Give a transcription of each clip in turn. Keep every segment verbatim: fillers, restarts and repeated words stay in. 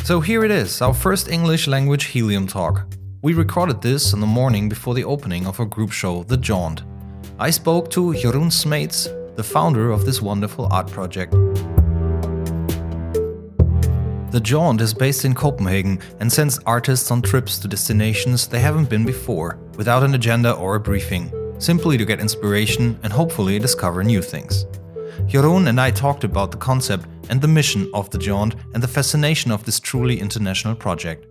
So here it is, our first English language Helium talk. We recorded this in the morning before the opening of our group show, The Jaunt. I spoke to Jeroen Smeets, the founder of this wonderful art project. The Jaunt is based in Copenhagen and sends artists on trips to destinations they haven't been before, without an agenda or a briefing, simply to get inspiration and hopefully discover new things. Jeroen and I talked about the concept and the mission of The Jaunt and the fascination of this truly international project.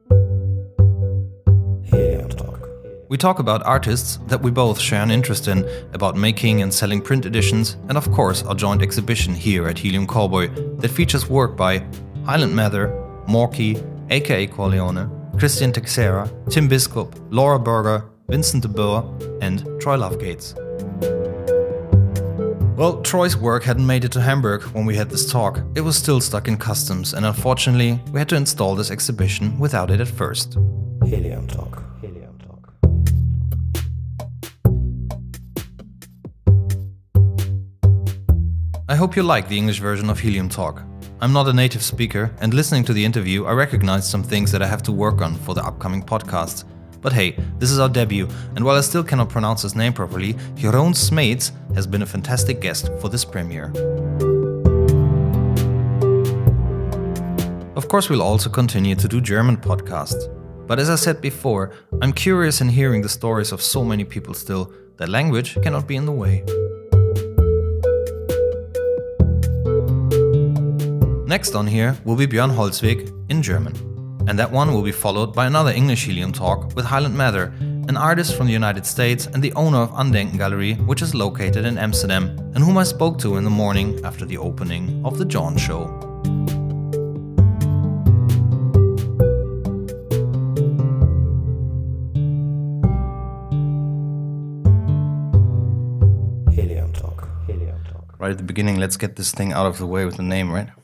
We talk about artists that we both share an interest in, about making and selling print editions, and of course our joint exhibition here at Helium Cowboy that features work by Highland Mather, Morky, aka Corleone, Christian Texera, Tim Biskup, Laura Berger, Vincent de Boer, and Troy Lovegates. Well, Troy's work hadn't made it to Hamburg when we had this talk. It was still stuck in customs, and unfortunately, we had to install this exhibition without it at first. Helium Talk. Helium Talk. I hope you like the English version of Helium Talk. I'm not a native speaker, and listening to the interview, I recognized some things that I have to work on for the upcoming podcasts. But hey, this is our debut, and while I still cannot pronounce his name properly, Jeroen Smeets has been a fantastic guest for this premiere. Of course, we'll also continue to do German podcasts. But as I said before, I'm curious in hearing the stories of so many people still that language cannot be in the way. Next on here will be Björn Holzweg in German. And that one will be followed by another English Helium talk with Highland Mather, an artist from the United States and the owner of Andenken Gallery, which is located in Amsterdam, and whom I spoke to in the morning after the opening of the Jaunt show. Helium Talk. Helium Talk. Right at the beginning, let's get this thing out of the way with the name, right?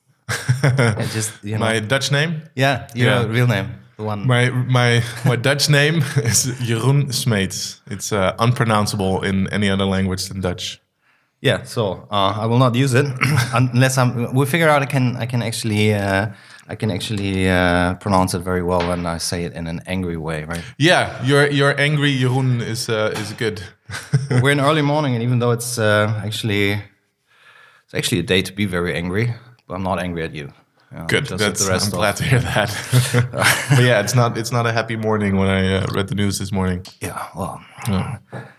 Yeah, just, you know. My Dutch name? Yeah, your Yeah. real name. The one. My my my Dutch name is Jeroen Smeets. It's uh, unpronounceable in any other language than Dutch. Yeah, so uh, I will not use it unless I'm. We figure out I can I can actually uh, I can actually uh, pronounce it very well when I say it in an angry way, right? Yeah, your your angry Jeroen is uh, is good. We're in early morning, and even though it's uh, actually it's actually a day to be very angry. But I'm not angry at you. Uh, Good. just That's, the rest I'm of. glad to hear that. But yeah, it's not it's not a happy morning when I uh, read the news this morning. Yeah. Well. Yeah.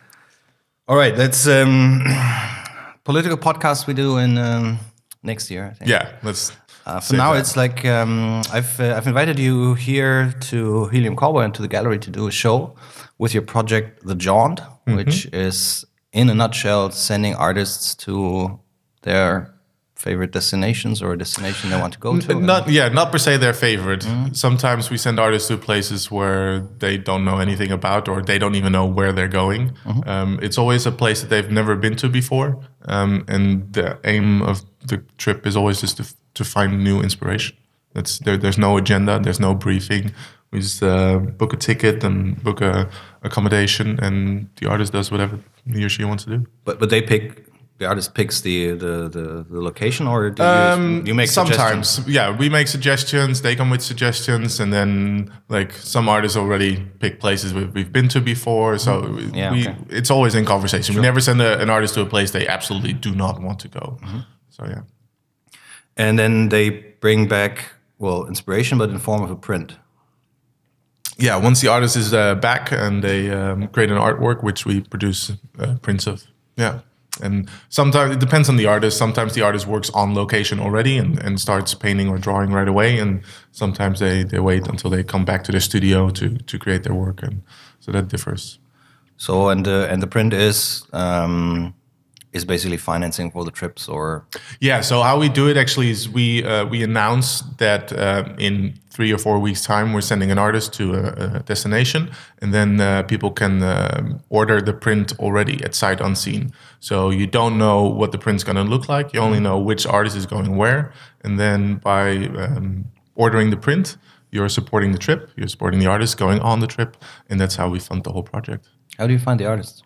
All right. That's um, political podcast we do in um, next year. I think. Yeah. Let's. Uh, for save now, that. it's like um, I've uh, I've invited you here to Helium Cowboy and to the gallery to do a show with your project, The Jaunt, mm-hmm. which is in a nutshell sending artists to their favorite destinations or a destination they want to go to? Not yeah, not per se their favorite. Mm-hmm. Sometimes we send artists to places where they don't know anything about, or they don't even know where they're going. Mm-hmm. Um, it's always a place that they've never been to before, um, and the aim of the trip is always just to to find new inspiration. That's there. There's no agenda. There's no briefing. We just uh, book a ticket and book a accommodation, and the artist does whatever he or she wants to do. But but they pick. The artist picks the, the, the, the location, or do you, um, you make sometimes, suggestions? Yeah, we make suggestions. They come with suggestions, and then like some artists already pick places we've, we've been to before. So yeah, we, okay. it's always in conversation. Sure. We never send a, an artist to a place they absolutely do not want to go. Mm-hmm. So yeah, and then they bring back well inspiration, but in form of a print. Yeah, once the artist is uh, back and they um, create an artwork, which we produce uh, prints of. Yeah. And sometimes it depends on the artist. Sometimes the artist works on location already and, and starts painting or drawing right away. And sometimes they, they wait until they come back to their studio to, to create their work. And so that differs. So and the and the print is um, is basically financing for the trips, or yeah. So how we do it actually is we uh, we announce that uh, in three or four weeks time we're sending an artist to a, a destination, and then uh, people can uh, order the print already at sight unseen. So you don't know what the print's going to look like. You only know which artist is going where, and then by um, ordering the print, you're supporting the trip. You're supporting the artist going on the trip, and that's how we fund the whole project. How do you find the artists?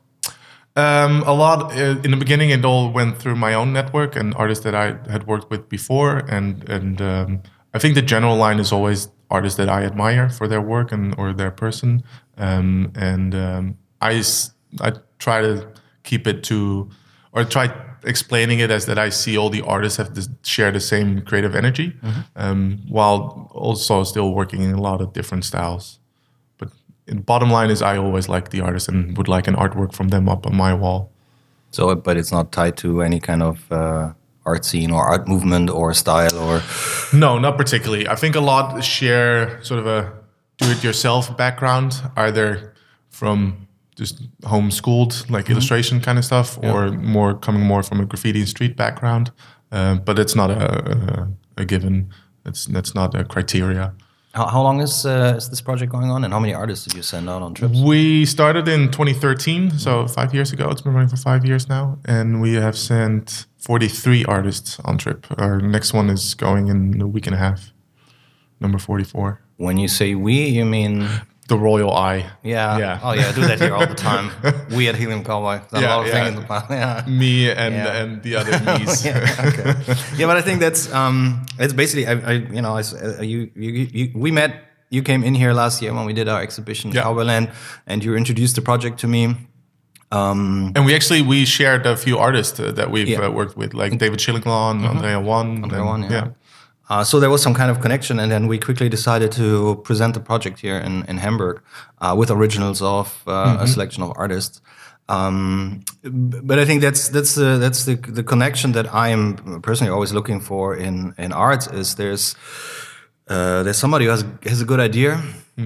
Um, a lot uh, in the beginning. It all went through my own network and artists that I had worked with before, and and um, I think the general line is always artists that I admire for their work and or their person, um, and um, I s- I try to keep it to, or try explaining it as that I see all the artists have to share the same creative energy, um, while also still working in a lot of different styles. But the bottom line is I always like the artist and would like an artwork from them up on my wall. So, but it's not tied to any kind of uh, art scene or art movement or style or. No, not particularly. I think a lot share sort of a do-it-yourself background, either from just homeschooled, like illustration kind of stuff, or more coming more from a graffiti and street background. Uh, but it's not a, a, a given. It's that's not a criteria. How, how long is uh, is this project going on, and how many artists did you send out on trips? We started in twenty thirteen, so five years ago. It's been running for five years now, and we have sent forty-three artists on trip. Our next one is going in a week and a half, number forty-four. When you say we, you mean the Royal Eye. Yeah. Yeah. Oh, yeah. I do that here all the time. We at Helium Cowboy. Done Yeah, a lot of yeah. things in the past. Yeah. Me and Yeah. and the other me's. yeah, okay. yeah, but I think that's um, it's basically I, I you know I, s- uh, you, you you we met. You came in here last year when we did our exhibition Yeah. Cowboyland, and you introduced the project to me. Um, And we actually we shared a few artists uh, that we've Yeah. uh, worked with, like David Schillinglon, Andrea Wan. Andrea and- Wan, yeah. Uh, so there was some kind of connection, and then we quickly decided to present the project here in, in Hamburg uh, with originals of uh, a selection of artists. Um, b- but I think that's that's uh, that's the the connection that I am personally always looking for in in arts. Is there's uh, there's somebody who has has a good idea,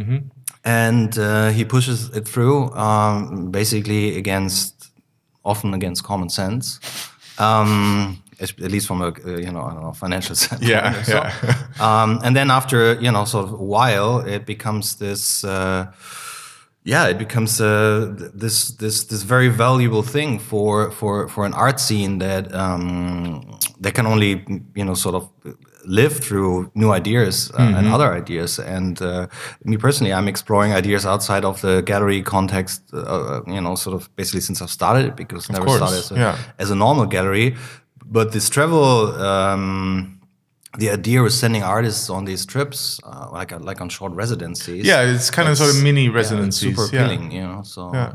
and uh, he pushes it through, um, basically against often against common sense. Um, at least from a uh, you know I don't know financial standpoint. Yeah, or so. yeah. Um, and then after you know sort of a while, it becomes this. Uh, yeah, it becomes uh, th- this this this very valuable thing for for for an art scene that um, that can only you know sort of live through new ideas uh, and other ideas. And uh, me personally, I'm exploring ideas outside of the gallery context. Uh, you know, sort of basically since I've started it, because I never course, started as a, yeah. as a normal gallery. But this travel, um, the idea of sending artists on these trips, uh, like like on short residencies. Yeah, it's kind of sort of It's- mini yeah, it's residencies. super yeah. appealing, you know. So Yeah.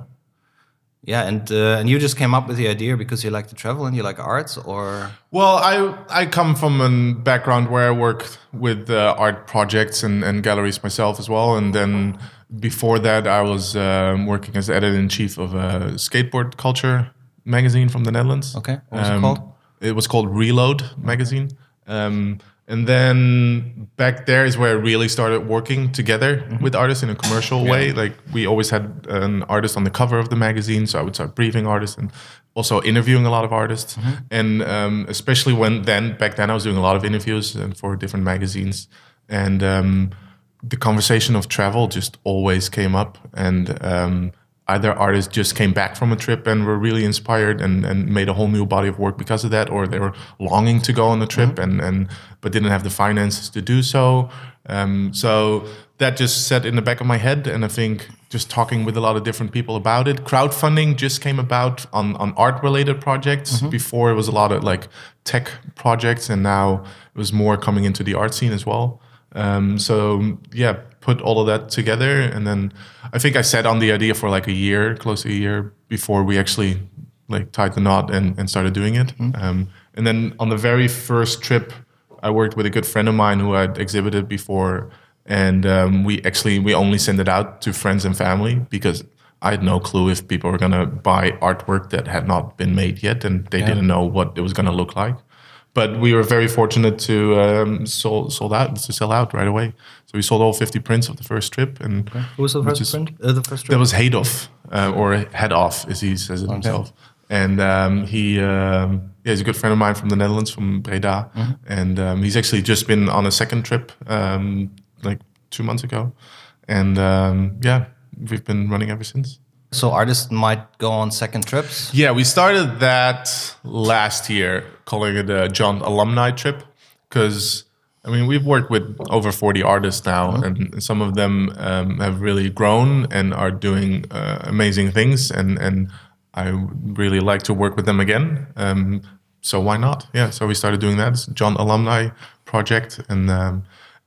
yeah, and uh, and you just came up with the idea because you like to travel and you like arts, or Well, I I come from a background where I work with uh, art projects and, and galleries myself as well, and then before that I was um, working as editor in chief of a skateboard culture magazine from the Netherlands. Okay, what was it Um, called? It was called Reload magazine. Um, and then back there is where I really started working together with artists in a commercial way. Like we always had an artist on the cover of the magazine, so I would start briefing artists and also interviewing a lot of artists. And um, especially when then back then I was doing a lot of interviews and for different magazines, and um, the conversation of travel just always came up. And um, either artists just came back from a trip and were really inspired and, and made a whole new body of work because of that, or they were longing to go on the trip and, and but didn't have the finances to do so. Um, so that just sat in the back of my head, and I think just talking with a lot of different people about it. Crowdfunding just came about on, on art-related projects. Before it was a lot of like tech projects, and now it was more coming into the art scene as well. Um, so yeah, put all of that together, and then I think I sat on the idea for like a year, close to a year, before we actually like tied the knot and, and started doing it. Um, and then on the very first trip, I worked with a good friend of mine who had exhibited before, and um, we actually we only sent it out to friends and family because I had no clue if people were gonna buy artwork that had not been made yet, and they didn't know what it was gonna look like. But we were very fortunate to um, sold sold out to sell out right away. So we sold all fifty prints of the first trip. And who was the which first is- print? Uh, the first trip? That was Hadoff, uh, or Head Off, as he says it himself. And um, he, um, yeah, he's a good friend of mine from the Netherlands, from Breda. And um, he's actually just been on a second trip, um, like two months ago. And um, yeah, we've been running ever since. So artists might go on second trips. Yeah, we started that last year, calling it a John alumni trip, because I mean we've worked with over forty artists now, and some of them um, have really grown and are doing uh, amazing things, and and I would really like to work with them again. Um, so why not? Yeah, so we started doing that. It's a John alumni project, and um,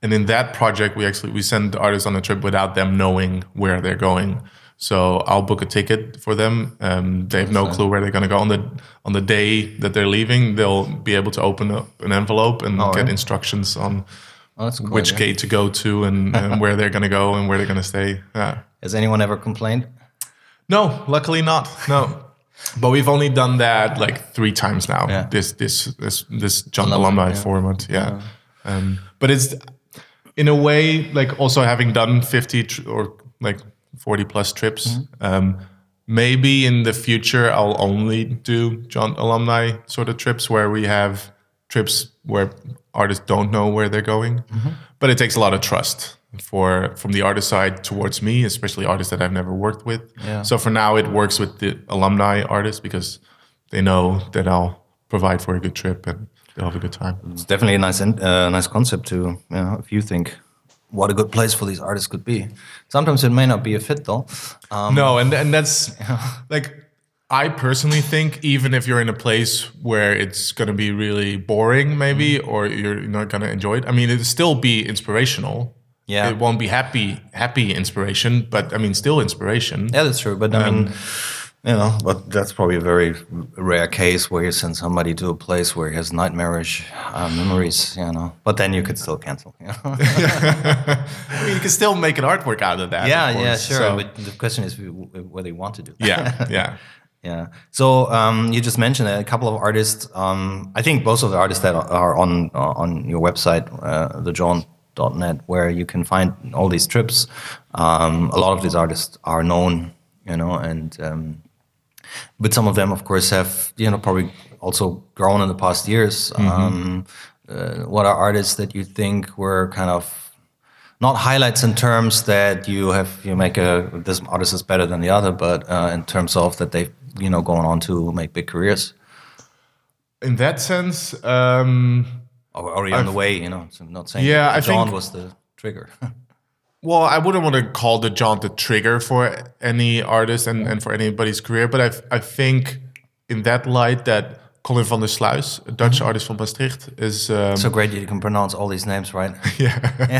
and in that project, we actually we send artists on a trip without them knowing where they're going. So I'll book a ticket for them. Um, they have no clue where they're going to go on the on the day that they're leaving. They'll be able to open up an envelope and Oh, get right. instructions on Oh, that's cool, which yeah. gate to go to and, and where they're going to go and where they're going to stay. Yeah. Has anyone ever complained? No, luckily not. No, but we've only done that like three times now. Yeah. This this this this John Alumni, alumni yeah. format. Yeah, um, but it's in a way like also having done fifty tr- or like forty plus trips. Mm-hmm. Um, maybe in the future I'll only do John alumni sort of trips where we have trips where artists don't know where they're going. Mm-hmm. But it takes a lot of trust for from the artist side towards me, especially artists that I've never worked with. Yeah. So for now, it works with the alumni artists because they know that I'll provide for a good trip and they'll have a good time. It's definitely a nice, uh, nice concept to, you know, if you think what a good place for these artists could be. Sometimes it may not be a fit though. Um, No, and and that's like I personally think even if you're in a place where it's going to be really boring, maybe, or you're not going to enjoy it. I mean, it'll still be inspirational. Yeah. It won't be happy, happy inspiration, but I mean, still inspiration. Yeah, that's true. But I mean, Um, you know, but that's probably a very rare case where you send somebody to a place where he has nightmarish uh, memories, you know. But then you could still cancel. You know? I mean, you can still make an artwork out of that. yeah, of yeah, course. sure. So- But the question is whether you want to do that. yeah, yeah. Yeah. So um, you just mentioned a couple of artists. Um, I think most of the artists that are on uh, on your website, uh, the john dot net, where you can find all these trips. Um, a lot of these artists are known, you know, and um, but some of them, of course, have you know probably also grown in the past years. Um, uh, what are artists that you think were kind of not highlights in terms that you have you make a this artist is better than the other, but uh, in terms of that they've you know going on to make big careers, In that sense, um, or are you on the way? You know, so I'm not saying Yeah, that I John think- was the trigger. well, I wouldn't want to call the John the trigger for any artist and, and for anybody's career, but I I think in that light that Colin van der Sluis, a Dutch artist from Maastricht, is um, So great you can pronounce all these names, right? yeah.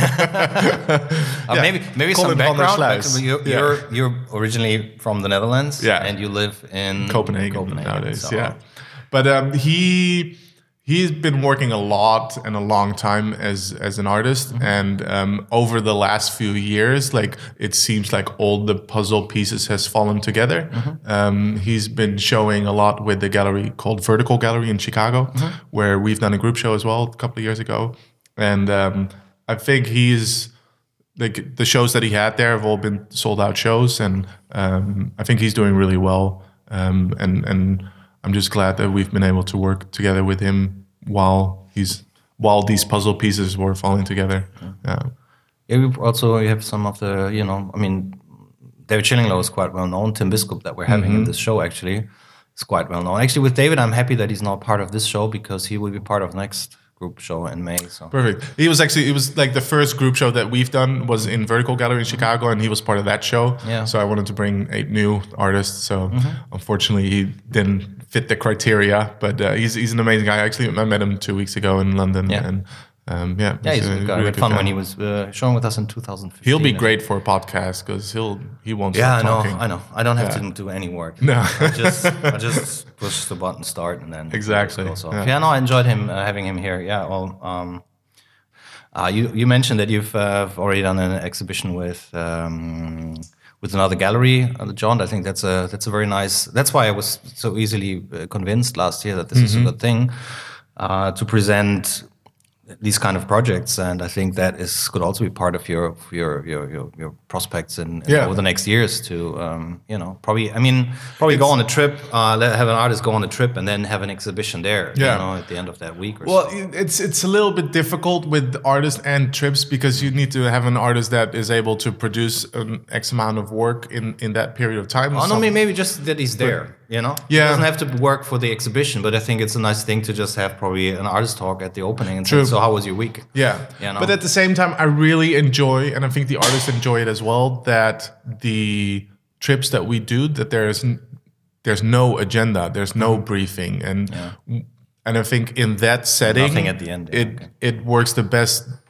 Uh, maybe maybe some Colin van der background. Sluis. Like, you're, Yeah. you're you're originally from the Netherlands, Yeah. and you live in Copenhagen, Copenhagen nowadays. so- Yeah, but um, he he's been working a lot and a long time as as an artist, Mm-hmm. and um, over the last few years, like it seems like all the puzzle pieces has fallen together. Mm-hmm. Um, he's been showing a lot with the gallery called Vertical Gallery in Chicago, Mm-hmm. where we've done a group show as well a couple of years ago, and um, I think he's. Like the shows that he had there have all been sold out shows, and um, I think he's doing really well. Um, and and I'm just glad that we've been able to work together with him while he's while these puzzle pieces were falling together. Yeah, Yeah, you also you have some of the, you know, I mean, David Schillinglow is quite well known. Tim Biskup that we're having Mm-hmm. in this show actually is quite well known. Actually, with David, I'm happy that he's not part of this show because he will be part of next group show in May. So perfect. He was actually it was like the first group show that we've done was in Vertical Gallery in Chicago, and he was part of that show. Yeah. So I wanted to bring eight new artists. So unfortunately, he didn't fit the criteria, but uh, he's he's an amazing guy. Actually, I met him two weeks ago in London, Yeah. and um, yeah, yeah, he's a a good guy. really We had good fun guy. when he was uh, showing with us in two thousand fifteen. He'll be great for a podcast because he'll he won't Yeah, I stop know, talking. I know. I don't have Yeah. to do any work. No. I just I just push the button, start, and then Exactly, it goes off. yeah. Yeah, no, I enjoyed him uh, having him here. Yeah, well, um, uh, you you mentioned that you've uh, already done an exhibition with um, with another gallery, uh, John. I think that's a that's a very nice. That's why I was so easily uh, convinced last year that this is a good thing uh, to present these kind of projects, and I think that is could also be part of your your your your, your prospects in, in Yeah. over the next years to um, you know probably I mean probably go on a trip, uh, let, have an artist go on a trip, and then have an exhibition there. Yeah. You know, at the end of that week or Well, so. it- it's it's a little bit difficult with artists and trips because you need to have an artist that is able to produce an X amount of work in, in that period of time. Oh, no, Some- maybe maybe just that he's there. You know, Yeah. he doesn't have to work for the exhibition, but I think it's a nice thing to just have probably an artist talk at the opening and True. say, "So, how was your week?" Yeah. You know? But at the same time, I really enjoy, and I think the artists enjoy it as well, that the trips that we do, that there's n- there's no agenda, there's no Mm-hmm. briefing, and and I think in that setting, Nothing at the end, yeah, it okay. it works the best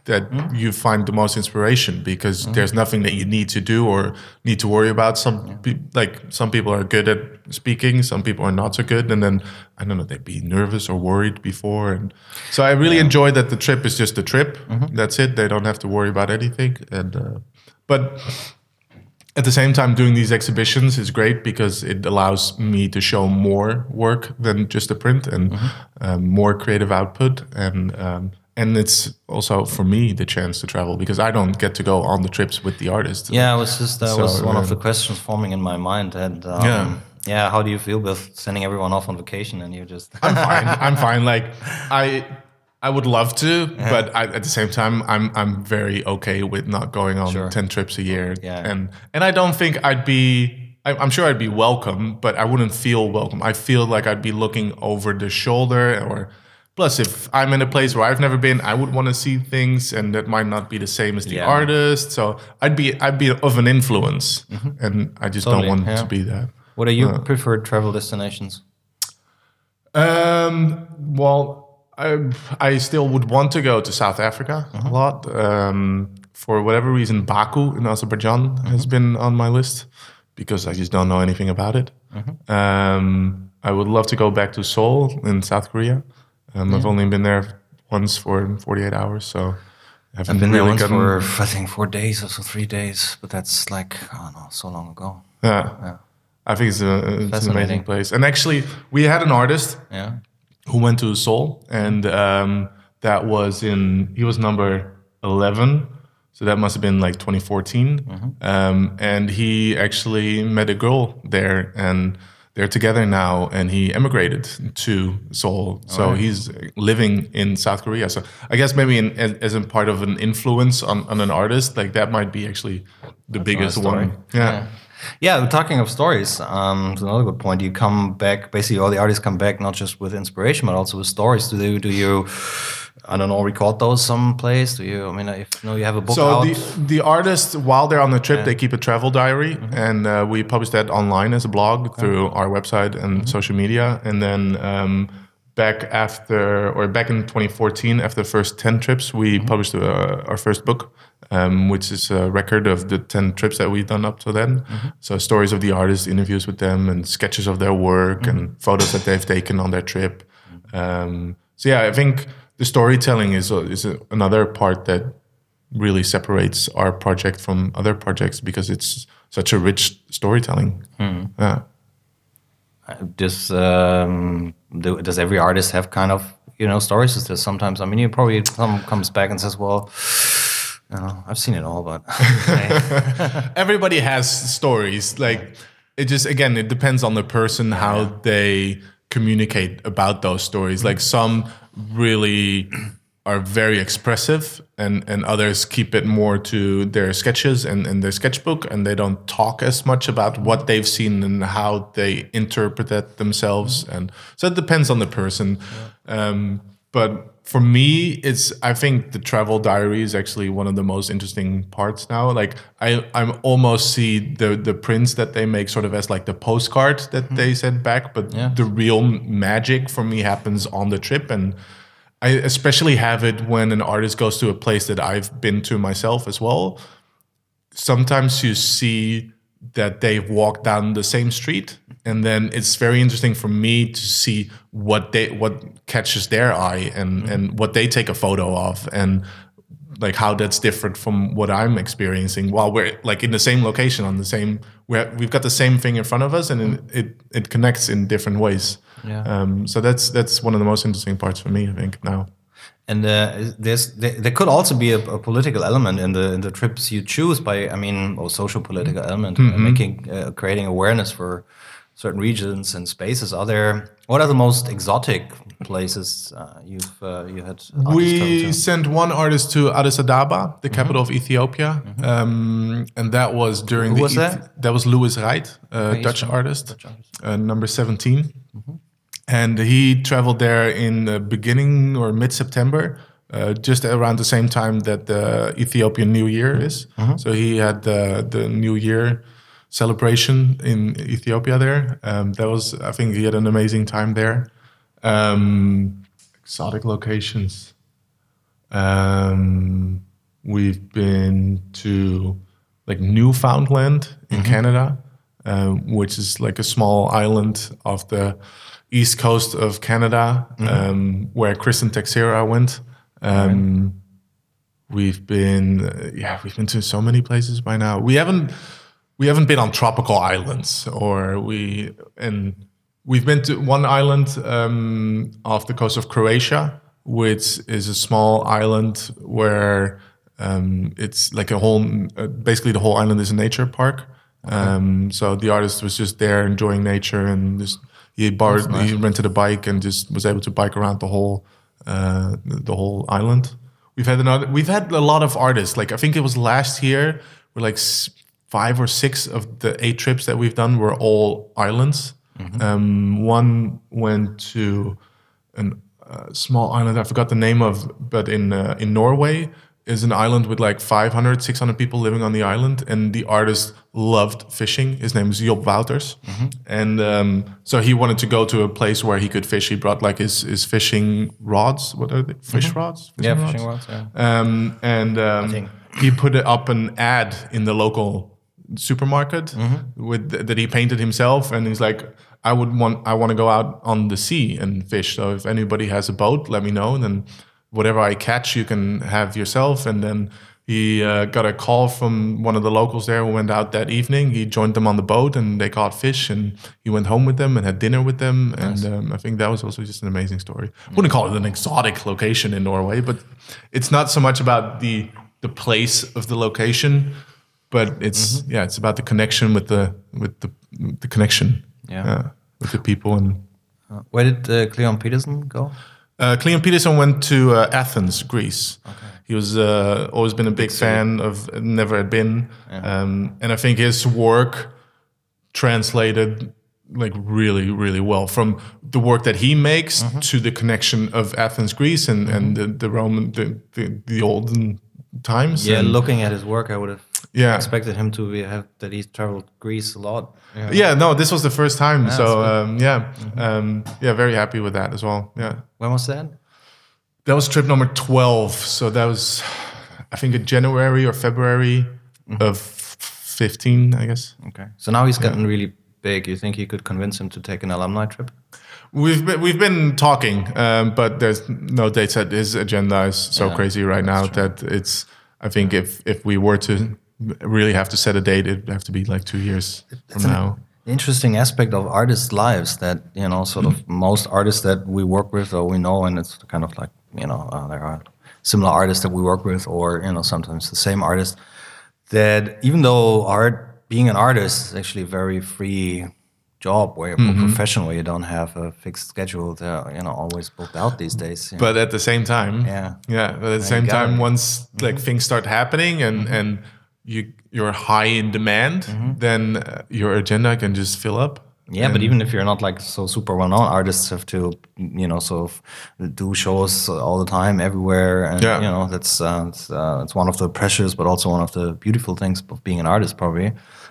that mm-hmm. you find the most inspiration, because mm-hmm. there's nothing that you need to do or need to worry about. Some yeah. pe- like some people are good at speaking, some people are not so good, and then I don't know, they'd be nervous or worried before. And so I really yeah. enjoy that the trip is just a trip. Mm-hmm. That's it. They don't have to worry about anything. And uh, but at the same time, doing these exhibitions is great because it allows me to show more work than just a print, and mm-hmm. um, more creative output. And um, and it's also for me the chance to travel, because I don't get to go on the trips with the artists. Yeah, it was just that so, was one um, of the questions forming in my mind. And um, yeah, yeah, how do you feel with sending everyone off on vacation and you just? I'm fine. I'm fine. Like I. I would love to, yeah. but I, at the same time, I'm I'm very okay with not going on sure. ten trips a year, yeah. and and I don't think I'd be. I, I'm sure I'd be welcome, but I wouldn't feel welcome. I feel like I'd be looking over the shoulder, or plus, if I'm in a place where I've never been, I would want to see things, and that might not be the same as the yeah. artist. So I'd be I'd be of an influence, mm-hmm. and I just totally, don't want yeah. to be that. What are your uh, preferred travel destinations? Um. Well. I, I still would want to go to South Africa uh-huh. a lot. Um, for whatever reason, Baku in Azerbaijan uh-huh. has been on my list, because I just don't know anything about it. Uh-huh. Um, I would love to go back to Seoul in South Korea. Um, yeah. I've only been there once for forty-eight hours, so I haven't I've been really there once gotten... for I think four days or so, three days. But that's like I don't know, so long ago. Yeah, yeah. I think it's, a, it's an amazing place. And actually, we had an artist. Yeah. Who went to Seoul, and um, that was in, he was number eleven, so that must have been like twenty fourteen, mm-hmm. um, and he actually met a girl there, and they're together now, and he emigrated to Seoul, so right. he's living in South Korea. So I guess maybe in, as, as a part of an influence on, on an artist, like that might be actually the That's biggest nice one. Yeah. yeah. Yeah, talking of stories, um, it's another good point. You come back, basically all the artists come back not just with inspiration, but also with stories. Do you, do you I don't know, record those someplace? Do you, I mean, if you know you have a book so out? So the, the artists, while they're on the trip, yeah. they keep a travel diary, mm-hmm. and uh, we publish that online as a blog okay. through our website and mm-hmm. social media. And then um, back after, or back in twenty fourteen, after the first ten trips, we mm-hmm. published uh, our first book. Um, which is a record of the ten trips that we've done up to then. Mm-hmm. So stories of the artists, interviews with them, and sketches of their work, mm-hmm. and photos that they've taken on their trip. Um, so yeah, I think the storytelling is, a, is a, another part that really separates our project from other projects, because it's such a rich storytelling. Mm-hmm. Yeah. Does, um, do, does every artist have kind of, you know, stories? Is there sometimes, I mean, you probably some comes back and says, well, no, I've seen it all, but everybody has stories. Like it just, again, it depends on the person how yeah. they communicate about those stories. Like some really are very expressive, and, and others keep it more to their sketches and, and their sketchbook, and they don't talk as much about what they've seen and how they interpret it themselves. Mm-hmm. And so it depends on the person. Yeah. Um, but for me, it's, I think the travel diary is actually one of the most interesting parts now. Like I, I almost see the, the prints that they make sort of as like the postcard that mm-hmm. they send back, but yeah. the real magic for me happens on the trip. And I especially have it when an artist goes to a place that I've been to myself as well. Sometimes you see that they've walked down the same street, and then it's very interesting for me to see what they what catches their eye, and mm-hmm. and what they take a photo of, and like how that's different from what I'm experiencing while we're like in the same location on the same we're, we've got the same thing in front of us, and mm-hmm. it, it it connects in different ways. Yeah. Um, so that's that's one of the most interesting parts for me, I think, now. And uh, there's there, there could also be a, a political element in the in the trips you choose by I mean or social political element, mm-hmm. uh, making uh, creating awareness for certain regions and spaces. Are there what are the most exotic places uh, you've uh, you had? We sent one artist to Addis Ababa, the capital mm-hmm. of Ethiopia, mm-hmm. um, and that was during Who the was that? that was Louis Wright, a okay, Dutch artist, Dutch artist. Uh, number seventeen. Mm-hmm. And he traveled there in the beginning or mid-September, uh, just around the same time that the Ethiopian New Year is. Mm-hmm. So he had the, the New Year celebration in Ethiopia there. Um, that was, I think he had an amazing time there. Um, exotic locations. Um, we've been to like Newfoundland in mm-hmm. Canada, um, which is like a small island off the east coast of Canada, mm-hmm. um, where Kristen Texera went. Um, right. We've been, uh, yeah, we've been to so many places by now. We haven't, we haven't been on tropical islands, or we, and we've been to one island um, off the coast of Croatia, which is a small island where um, it's like a whole, uh, basically the whole island is a nature park. Okay. Um, so the artist was just there enjoying nature, and just he borrowed, nice. he rented a bike and just was able to bike around the whole, uh, the whole island. We've had another, we've had a lot of artists. Like I think it was last year, where like five or six of the eight trips that we've done were all islands. Mm-hmm. Um, one went to a uh, small island I forgot the name of, but in uh, in Norway is an island with like five hundred, six hundred people living on the island, and the artist loved fishing. His name is Job Wouters, mm-hmm. and um, so he wanted to go to a place where he could fish. He brought like his his fishing rods. What are they? Fish mm-hmm. rods? Fishing yeah, rods? fishing rods. Yeah. Um, and um, he put up an ad in the local supermarket mm-hmm. with that he painted himself, and he's like, I would want I want to go out on the sea and fish. So if anybody has a boat, let me know, and then whatever I catch, you can have yourself. And then he uh, got a call from one of the locals there who went out that evening. He joined them on the boat, and they caught fish, and he went home with them and had dinner with them. Nice. And um, I think that was also just an amazing story. I wouldn't call it an exotic location in Norway, but it's not so much about the the place of the location, but it's mm-hmm. yeah, it's about the connection with the with the the connection yeah. uh, with the people. And uh, where did uh, Cleon Peterson go? Uh, Cleon Peterson went to uh, Athens, Greece. Okay. He was uh, always been a big, big fan of, never had been, yeah. um, and I think his work translated like really, really well from the work that he makes mm-hmm. to the connection of Athens, Greece, and, mm-hmm. and the, the Roman, the, the, the olden times. Yeah, and looking at his work, I would have yeah. expected him to be, have that he's traveled Greece a lot. Yeah. yeah, no, this was the first time. Yeah, so um, yeah, mm-hmm. um, yeah, very happy with that as well. Yeah. When was that? That was trip number twelve. So that was, I think, in January or February mm-hmm. of fifteen, I guess. Okay. So now he's gotten yeah. really big. You think you could convince him to take an alumni trip? We've been, we've been talking, um, but there's no date set. His agenda is so yeah, crazy right now true. that it's. I think yeah. if if we were to really have to set a date, it'd have to be like two years it's from now. Interesting aspect of artists' lives that, you know, sort of mm-hmm. most artists that we work with or we know, and it's kind of like, you know, uh, there are similar artists that we work with, or, you know, sometimes the same artist, that even though art, being an artist is actually a very free job, where you're mm-hmm. professional, where you don't have a fixed schedule, they're, you know, always booked out these days. But know. at the same time, yeah, yeah, but at the same time, it. once mm-hmm. like things start happening and, mm-hmm. and you, you're high in demand, mm-hmm. then uh, your agenda can just fill up. Yeah, but even if you're not like so super well known, artists have to, you know, sort of do shows all the time, everywhere, and yeah. you know, that's uh, it's, uh, it's one of the pressures, but also one of the beautiful things of being an artist, probably.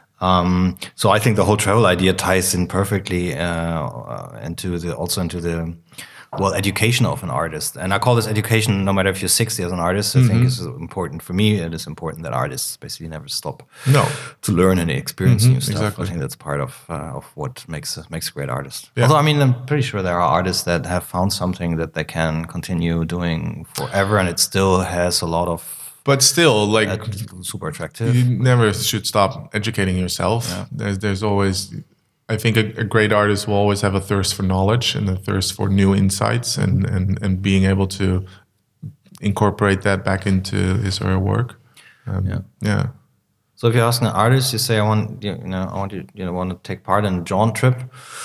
Um, so I think the whole travel idea ties in perfectly uh, uh, into the also into the well education of an artist, and I call this education. No matter if you're sixty as an artist, I mm-hmm. think is important for me. It is important that artists basically never stop no. to learn and experience mm-hmm, new stuff. Exactly. I think that's part of uh, of what makes makes a great artist. Yeah. Although I mean, I'm pretty sure there are artists that have found something that they can continue doing forever, and it still has a lot of. But still, like uh, super attractive. You never should stop educating yourself. Yeah. There's, there's always, I think, a, a great artist will always have a thirst for knowledge and a thirst for new insights, and and and being able to incorporate that back into his or her work. Um, yeah, yeah. So if you ask an artist, you say, "I want, you know, I want you, you know, want to take part in a jaunt trip,"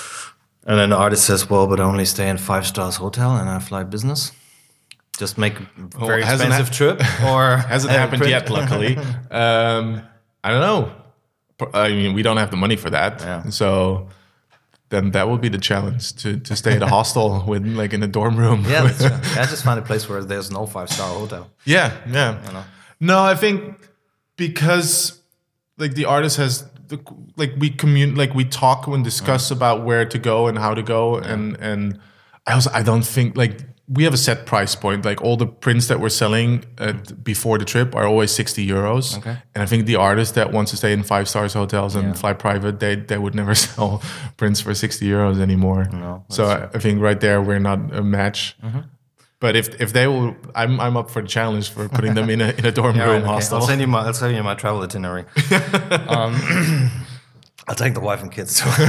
and then the artist says, "Well, but I only stay in five stars hotel and I fly business." Just make a very well, expensive trip, or hasn't happened yet, luckily. um, I don't know. I mean, we don't have the money for that, yeah. so then that will be the challenge to to stay at a hostel with like in a dorm room. Yeah, that's true. I just find a place where there's no five star hotel. Yeah, yeah. You know? No, I think because like the artist has the, like we commune, like we talk and discuss mm. about where to go and how to go, yeah. and and I also I don't think like. we have a set price point. Like all the prints that we're selling at, before the trip are always sixty euros. Okay. And I think the artist that wants to stay in five stars hotels and Yeah. fly private, they they would never sell prints for sixty euros anymore. No, so I, I think right there we're not a match. Mm-hmm. But if if they will, I'm I'm up for the challenge for putting them in a in a dorm Yeah, room right, okay. hostel. I'll send you my I'll send you my travel itinerary. um, I'll take the wife and kids too.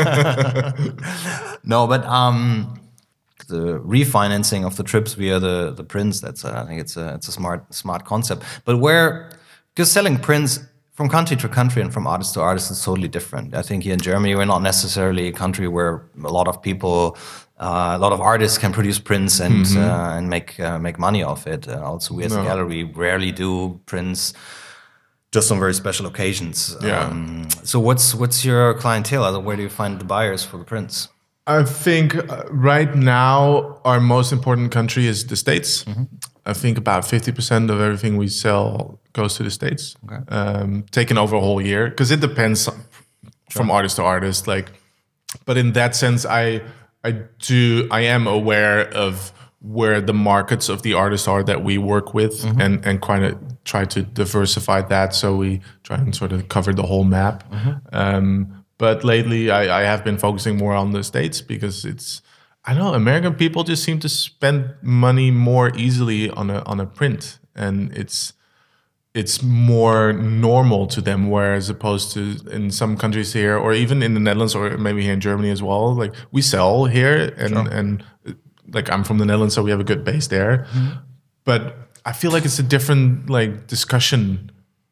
No, but um, the refinancing of the trips via the the prints, that's a, I think it's a it's a smart smart concept. But where because selling prints from country to country and from artist to artist is totally different. I think here in Germany we're not necessarily a country where a lot of people. Uh, a lot of artists can produce prints and mm-hmm. uh, and make uh, make money off it. Uh, also, we as no. a gallery rarely do prints, just on very special occasions. Yeah. Um, so, what's what's your clientele? Where do you find the buyers for the prints? I think uh, right now our most important country is the States. Mm-hmm. I think about fifty percent of everything we sell goes to the States. Okay. Um, taken over a whole year because it depends sure. from artist to artist. Like, but in that sense, I. I do. I am aware of where the markets of the artists are that we work with, mm-hmm. and and kind of try to diversify that. So we try and sort of cover the whole map. Mm-hmm. Um, but lately, I, I have been focusing more on the States because it's. I don't know. American people just seem to spend money more easily on a on a print, and it's. It's more normal to them, whereas opposed to in some countries here, or even in the Netherlands, or maybe here in Germany as well. Like we sell here, and sure. and like I'm from the Netherlands, so we have a good base there. Mm-hmm. But I feel like it's a different like discussion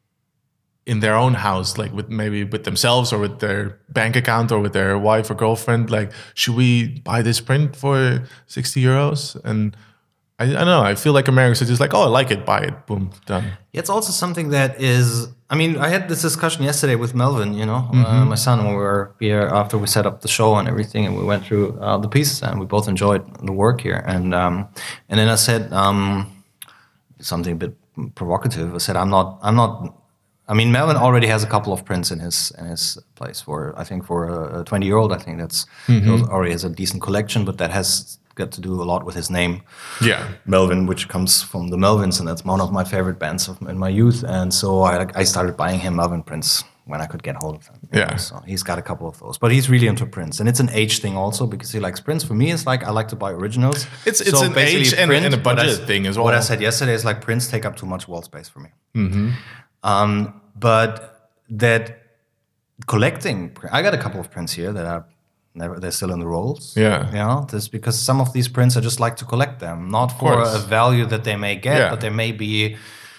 in their own house, like with maybe with themselves or with their bank account or with their wife or girlfriend. Like, should we buy this print for sixty euros? And I, I don't know. I feel like Americans are just like, oh, I like it, buy it, boom, done. It's also something that is. I mean, I had this discussion yesterday with Melvin. You know, mm-hmm. uh, my son, when we were here after we set up the show and everything, and we went through uh, the pieces, and we both enjoyed the work here. And um, and then I said um, something a bit provocative. I said, I'm not. I'm not. I mean, Melvin already has a couple of prints in his in his place. For I think for a twenty year old, I think that's mm-hmm. already has a decent collection, but that has. Got to do a lot with his name, yeah, Melvin, which comes from the Melvins, and that's one of my favorite bands of, in my youth. And so I, I started buying him Melvin prints when I could get hold of them. Yeah, know? So he's got a couple of those, but he's really into prints, and it's an age thing also because he likes prints. For me, it's like I like to buy originals. It's it's so an age and, print, and a budget I, thing as well. What I said yesterday is like prints take up too much wall space for me. Mm-hmm. Um, but that collecting, I got a couple of prints here that are. Never, they're still in the rolls. Yeah. You know, just because some of these prints I just like to collect them, not for a value that they may get, yeah. but there may be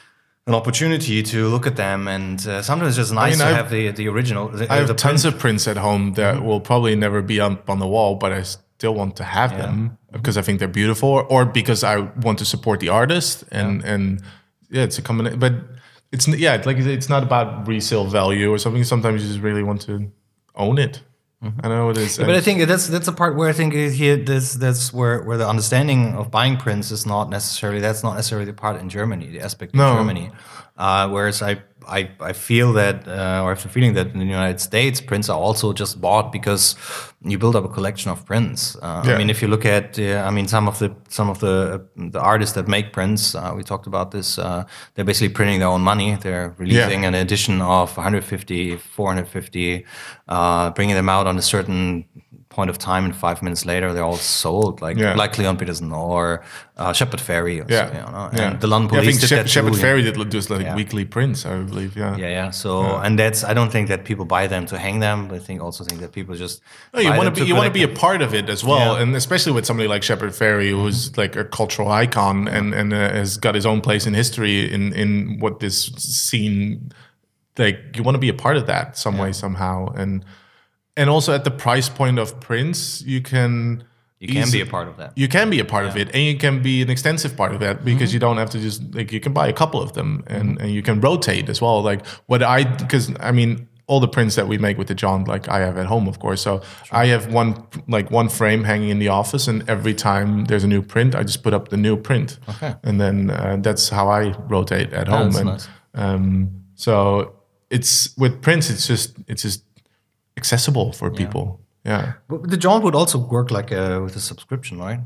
an opportunity to look at them, and uh, sometimes it's just nice I mean, to I've, have the the original. The, I have the tons print. of prints at home that mm-hmm. will probably never be up on the wall, but I still want to have yeah. them because I think they're beautiful, or, or because I want to support the artist, and yeah. and yeah, it's a combination. But it's yeah, like it's not about resale value or something. Sometimes you just really want to own it. I know it is, yeah, but I think that's that's a part where I think here this that's where, where the understanding of buying prints is not necessarily that's not necessarily the part in Germany, the aspect no. in Germany. Uh, whereas I, I I feel that uh, or I have the feeling that in the United States prints are also just bought because you build up a collection of prints. Uh, yeah. I mean, if you look at uh, I mean some of the some of the uh, the artists that make prints, uh, we talked about this. Uh, they're basically printing their own money. They're releasing yeah. an edition of one hundred fifty, four hundred fifty, uh, bringing them out on a certain point of time, and five minutes later they're all sold, like yeah. like Leon Peterson or uh, Shepard Fairey. Or yeah, so, you know? yeah. And the London Police yeah, I think did Shep- that Shepard too, Fairey yeah. did just like yeah. weekly prints, I believe. Yeah, yeah, yeah. So yeah. and that's I don't think that people buy them to hang them. But I think also think that people just no, you want to be you want to be a part of it as well, yeah. and especially with somebody like Shepard Fairey, who's mm-hmm. like a cultural icon and and uh, has got his own place in history in in what this scene. Like you want to be a part of that some yeah. way somehow, and. And also at the price point of prints, you can... You can easy, be a part of that. You can be a part yeah. of it. And you can be an extensive part of that because mm-hmm. you don't have to just... Like, you can buy a couple of them and, mm-hmm. and you can rotate as well. Like, what I... Because, I mean, all the prints that we make with the John, like, I have at home, of course. So sure. I have one, like, one frame hanging in the office. And every time there's a new print, I just put up the new print. Okay. And then uh, that's how I rotate at home. That's and nice. um, so it's... With prints, it's just... It's just... accessible for people. Yeah. yeah. But the John would also work like a, with a subscription, right?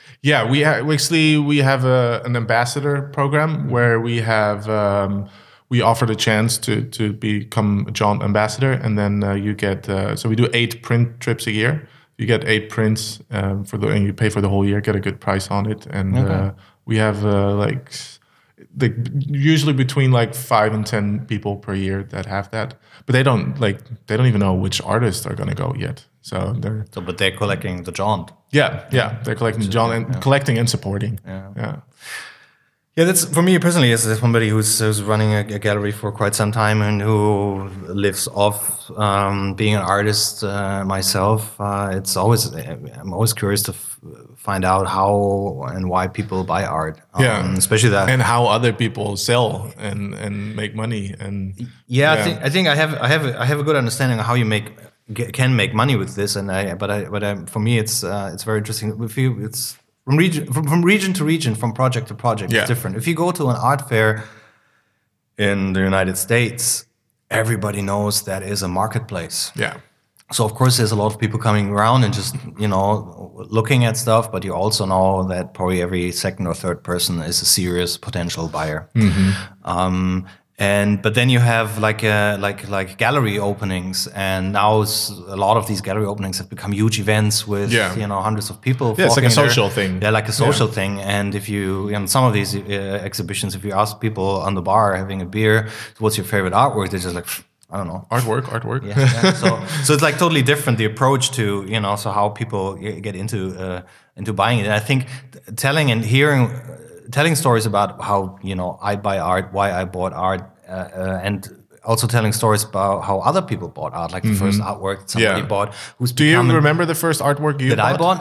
Yeah, we ha- actually we have a, an ambassador program where we have um, we offer the chance to to become a Jaunt ambassador, and then uh, you get uh, so we do eight print trips a year. You get eight prints um, for the and you pay for the whole year, get a good price on it, and Okay. uh, we have uh, like the usually between like five and ten people per year that have that, but they don't like they don't even know which artists are going to go yet. So they're So, but they're collecting the Jaunt. yeah yeah they're collecting John and yeah. collecting and supporting. Yeah. yeah. Yeah, that's for me personally as as somebody who's, who's running a, a gallery for quite some time and who lives off um, being an artist uh, myself. Uh, it's always I'm always curious to f- find out how and why people buy art. Um, Yeah. especially that. And how other people sell and, and make money and Yeah, I think I think I have I have I have a good understanding of how you make get, can make money with this, and I but I but I, for me it's uh, it's very interesting. If you it's from region from, from region to region, from project to project, Yeah. it's different. If you go to an art fair in the United States, everybody knows that is a marketplace. yeah. So of course there's a lot of people coming around and just, you know, looking at stuff, but you also know that probably every second or third person is a serious potential buyer. Um, and but then you have like uh, like like gallery openings, and now it's, a lot of these gallery openings have become huge events with Yeah. you know hundreds of people. Yeah, it's like a flocking there. social thing. Yeah, like a social thing. And if you in some of these uh, exhibitions, if you ask people on the bar having a beer, what's your favorite artwork? They're just like, I don't know. Artwork, artwork. Yeah, yeah. So, so it's like totally different, the approach to, you know, so how people get into uh, into buying it. And I think t- telling and hearing, uh, telling stories about how, you know, I buy art, why I bought art, uh, uh, and also telling stories about how other people bought art, like the first artwork that somebody Yeah. bought. Who's Do you become an- remember the first artwork you that I bought? bought?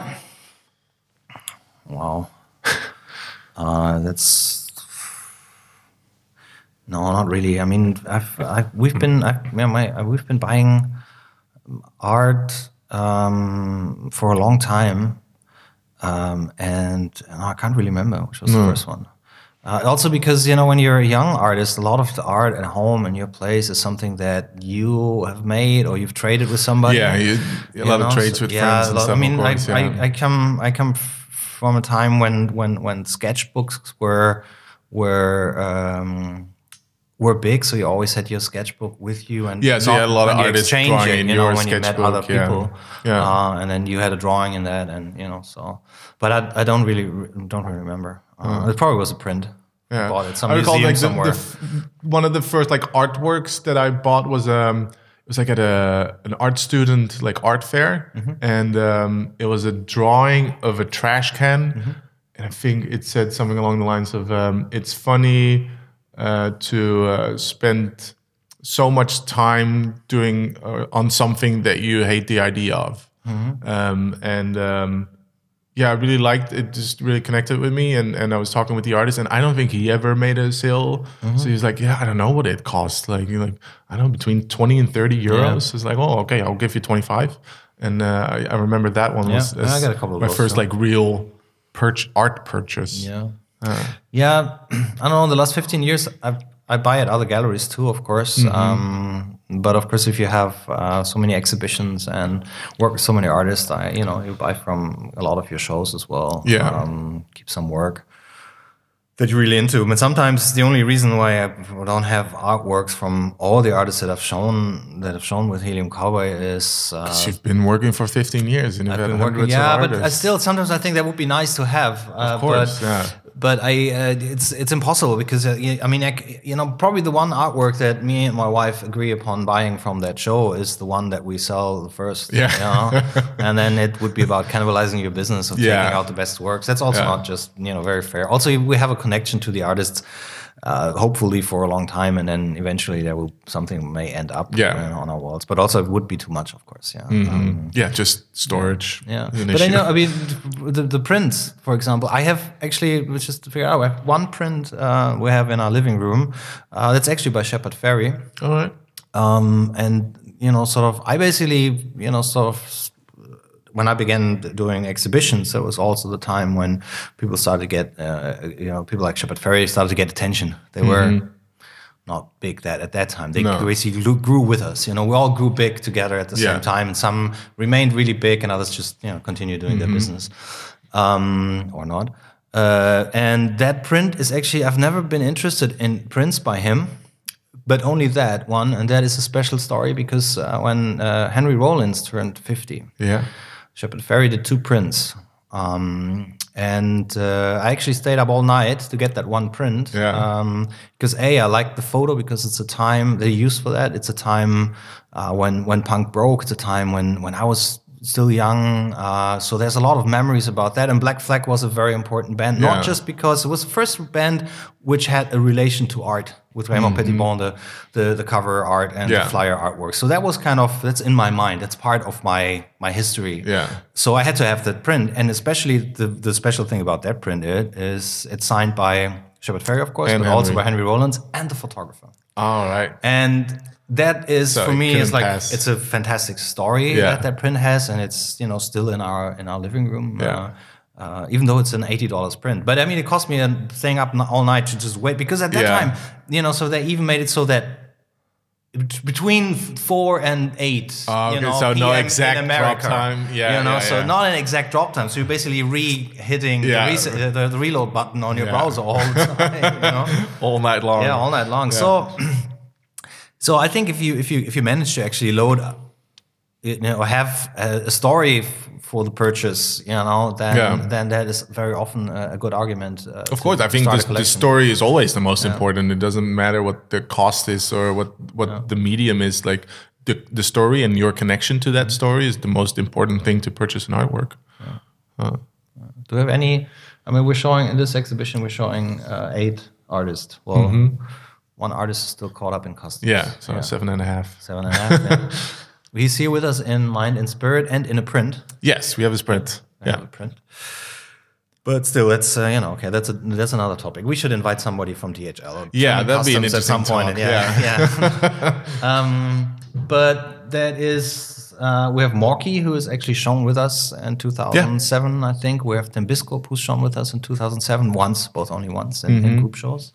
Wow. Uh, that's no, not really. I mean, I've, I've we've been I've, yeah, my, we've been buying art um, for a long time, um, and no, I can't really remember which was the first one. Uh, also, because you know, when you're a young artist, a lot of the art at home in your place is something that you have made or you've traded with somebody. Yeah, you, a You lot know, of trades so- with yeah, friends a and lot- stuff. I mean, of course, I, yeah. I, I come, I come f- from a time when, when, when sketchbooks were, were, um, were big. So you always had your sketchbook with you, and Yeah, so you not had a lot of when you artists exchange drawing it, in you know, your when you met sketchbook, other yeah. people, Yeah. Uh, and then you had a drawing in that, and you know, so. But I, I don't really, don't really remember. Uh, It probably was a print. Yeah. I bought it at some I recall museum like the, somewhere. the f- one of the first like artworks that I bought was um it was like at a an art student like art fair, Mm-hmm. and um it was a drawing of a trash can, Mm-hmm. and I think it said something along the lines of um it's funny uh, to uh, spend so much time doing uh, on something that you hate the idea of, Mm-hmm. um, and um, yeah, I really liked it. Just really connected with me, and, and I was talking with the artist, and I don't think he ever made a sale. So he was like, "Yeah, I don't know what it costs. Like, you're like I don't know, between twenty and thirty euros." It's like, "Oh, okay, I'll give you twenty five." And uh, I, I remember that one Yeah, was yeah, I got a couple of my those, first so. like real purch art purchase. Yeah. Yeah, I don't know. In the last fifteen years, I I buy at other galleries too, of course. Mm-hmm. Um, but of course, if you have uh, so many exhibitions and work with so many artists, I you know you buy from a lot of your shows as well. Yeah. Um, keep some work that you're really into. But sometimes the only reason why I don't have artworks from all the artists that I've shown that have shown with Helium Cowboy is. Uh, You've been working for fifteen years, and you've I've had been working, hundreds yeah, of but artists. I still sometimes I think that would be nice to have. Uh, Of course, but, yeah. But I, uh, it's it's impossible because uh, y- I mean, I c you know, probably the one artwork that me and my wife agree upon buying from that show is the one that we sell first. Yeah. You know? And then it would be about cannibalizing your business of Yeah. taking out the best works. That's also Yeah. not just you know very fair. Also, we have a connection to the artists. Uh, hopefully for a long time, and then eventually there will something may end up Yeah. Mm-hmm. you know, on our walls. But also, it would be too much, of course. Yeah. Um, yeah, just storage. yeah, is an but I issue. know. I mean, the the prints, for example, I have actually, which is to figure out, I have one print uh, we have in our living room. Uh, that's actually by Shepard Fairey, All right. um, and you know, sort of, I basically, you know, sort of. When I began doing exhibitions, it was also the time when people started to get, uh, you know, people like Shepard Fairey started to get attention. They were not big that at that time. They No. basically grew, grew with us. You know, we all grew big together at the Yeah. same time, and some remained really big, and others just, you know, continued doing their business. um, or not. Uh, and that print is actually, I've never been interested in prints by him, but only that one. And that is a special story because uh, when uh, Henry Rollins turned fifty, Yeah. Shepard Fairey did two prints. Um, and uh, I actually stayed up all night to get that one print. Yeah. Um, because A, I like the photo because it's a time they use for that. It's a time uh, when when punk broke. It's a time when when I was still young. Uh, so there's a lot of memories about that. And Black Flag was a very important band, Yeah. not just because it was the first band which had a relation to art with Raymond Pettibon, the, the the cover art and Yeah. the flyer artwork. So that was kind of, that's in my mind. That's part of my my history. Yeah. So I had to have that print. And especially the, the special thing about that print is it's signed by Shepard Fairey, of course, And but also Henry. by Henry Rollins and the photographer. All right. And that is, So for it me, couldn't is like, pass. it's a fantastic story Yeah. that that print has. And it's, you know, still in our in our living room. Yeah. Uh, uh, even though it's an eighty dollars print. But I mean, it cost me a thing up all night to just wait. Because at that Yeah. time, you know, so they even made it so that bet- between four and eight, Oh, you okay, know, so no P M exact in drop America, time. Yeah, you know, yeah, so yeah. not an exact drop time. So you're basically re-hitting Yeah. the, reset, uh, the, the reload button on your Yeah. browser all the time, you know. All night long. Yeah, all night long. Yeah. So, so I think if you if you if you manage to actually load, uh, you know, have a, a story f- for the purchase, you know, then Yeah. then that is very often a, a good argument. Uh, Of course, I think start a the, the collection. story is always the most important. It doesn't matter what the cost is or what what the medium is. Like the the story and your connection to that Mm-hmm. story is the most important thing to purchase an artwork. Do we have any? I mean, we're showing in this exhibition, we're showing uh, eight artists. Well, one artist is still caught up in customs. Mm-hmm. Yeah, so seven and a half. seven and a half. Yeah. He's here with us in mind and spirit, and in a print. Yes, we have a sprint. I have Yeah, a print. But still, that's uh, you know, okay. That's a, that's another topic. We should invite somebody from D H L. or Yeah, from that'd be an Customs at some interesting point. talk, Yeah, yeah. um, but that is. Uh, we have Morky, who is actually shown with us in two thousand seven, I think. We have Tim Biskup, who's shown with us in two thousand seven, once, both only once, in, Mm-hmm. in group shows.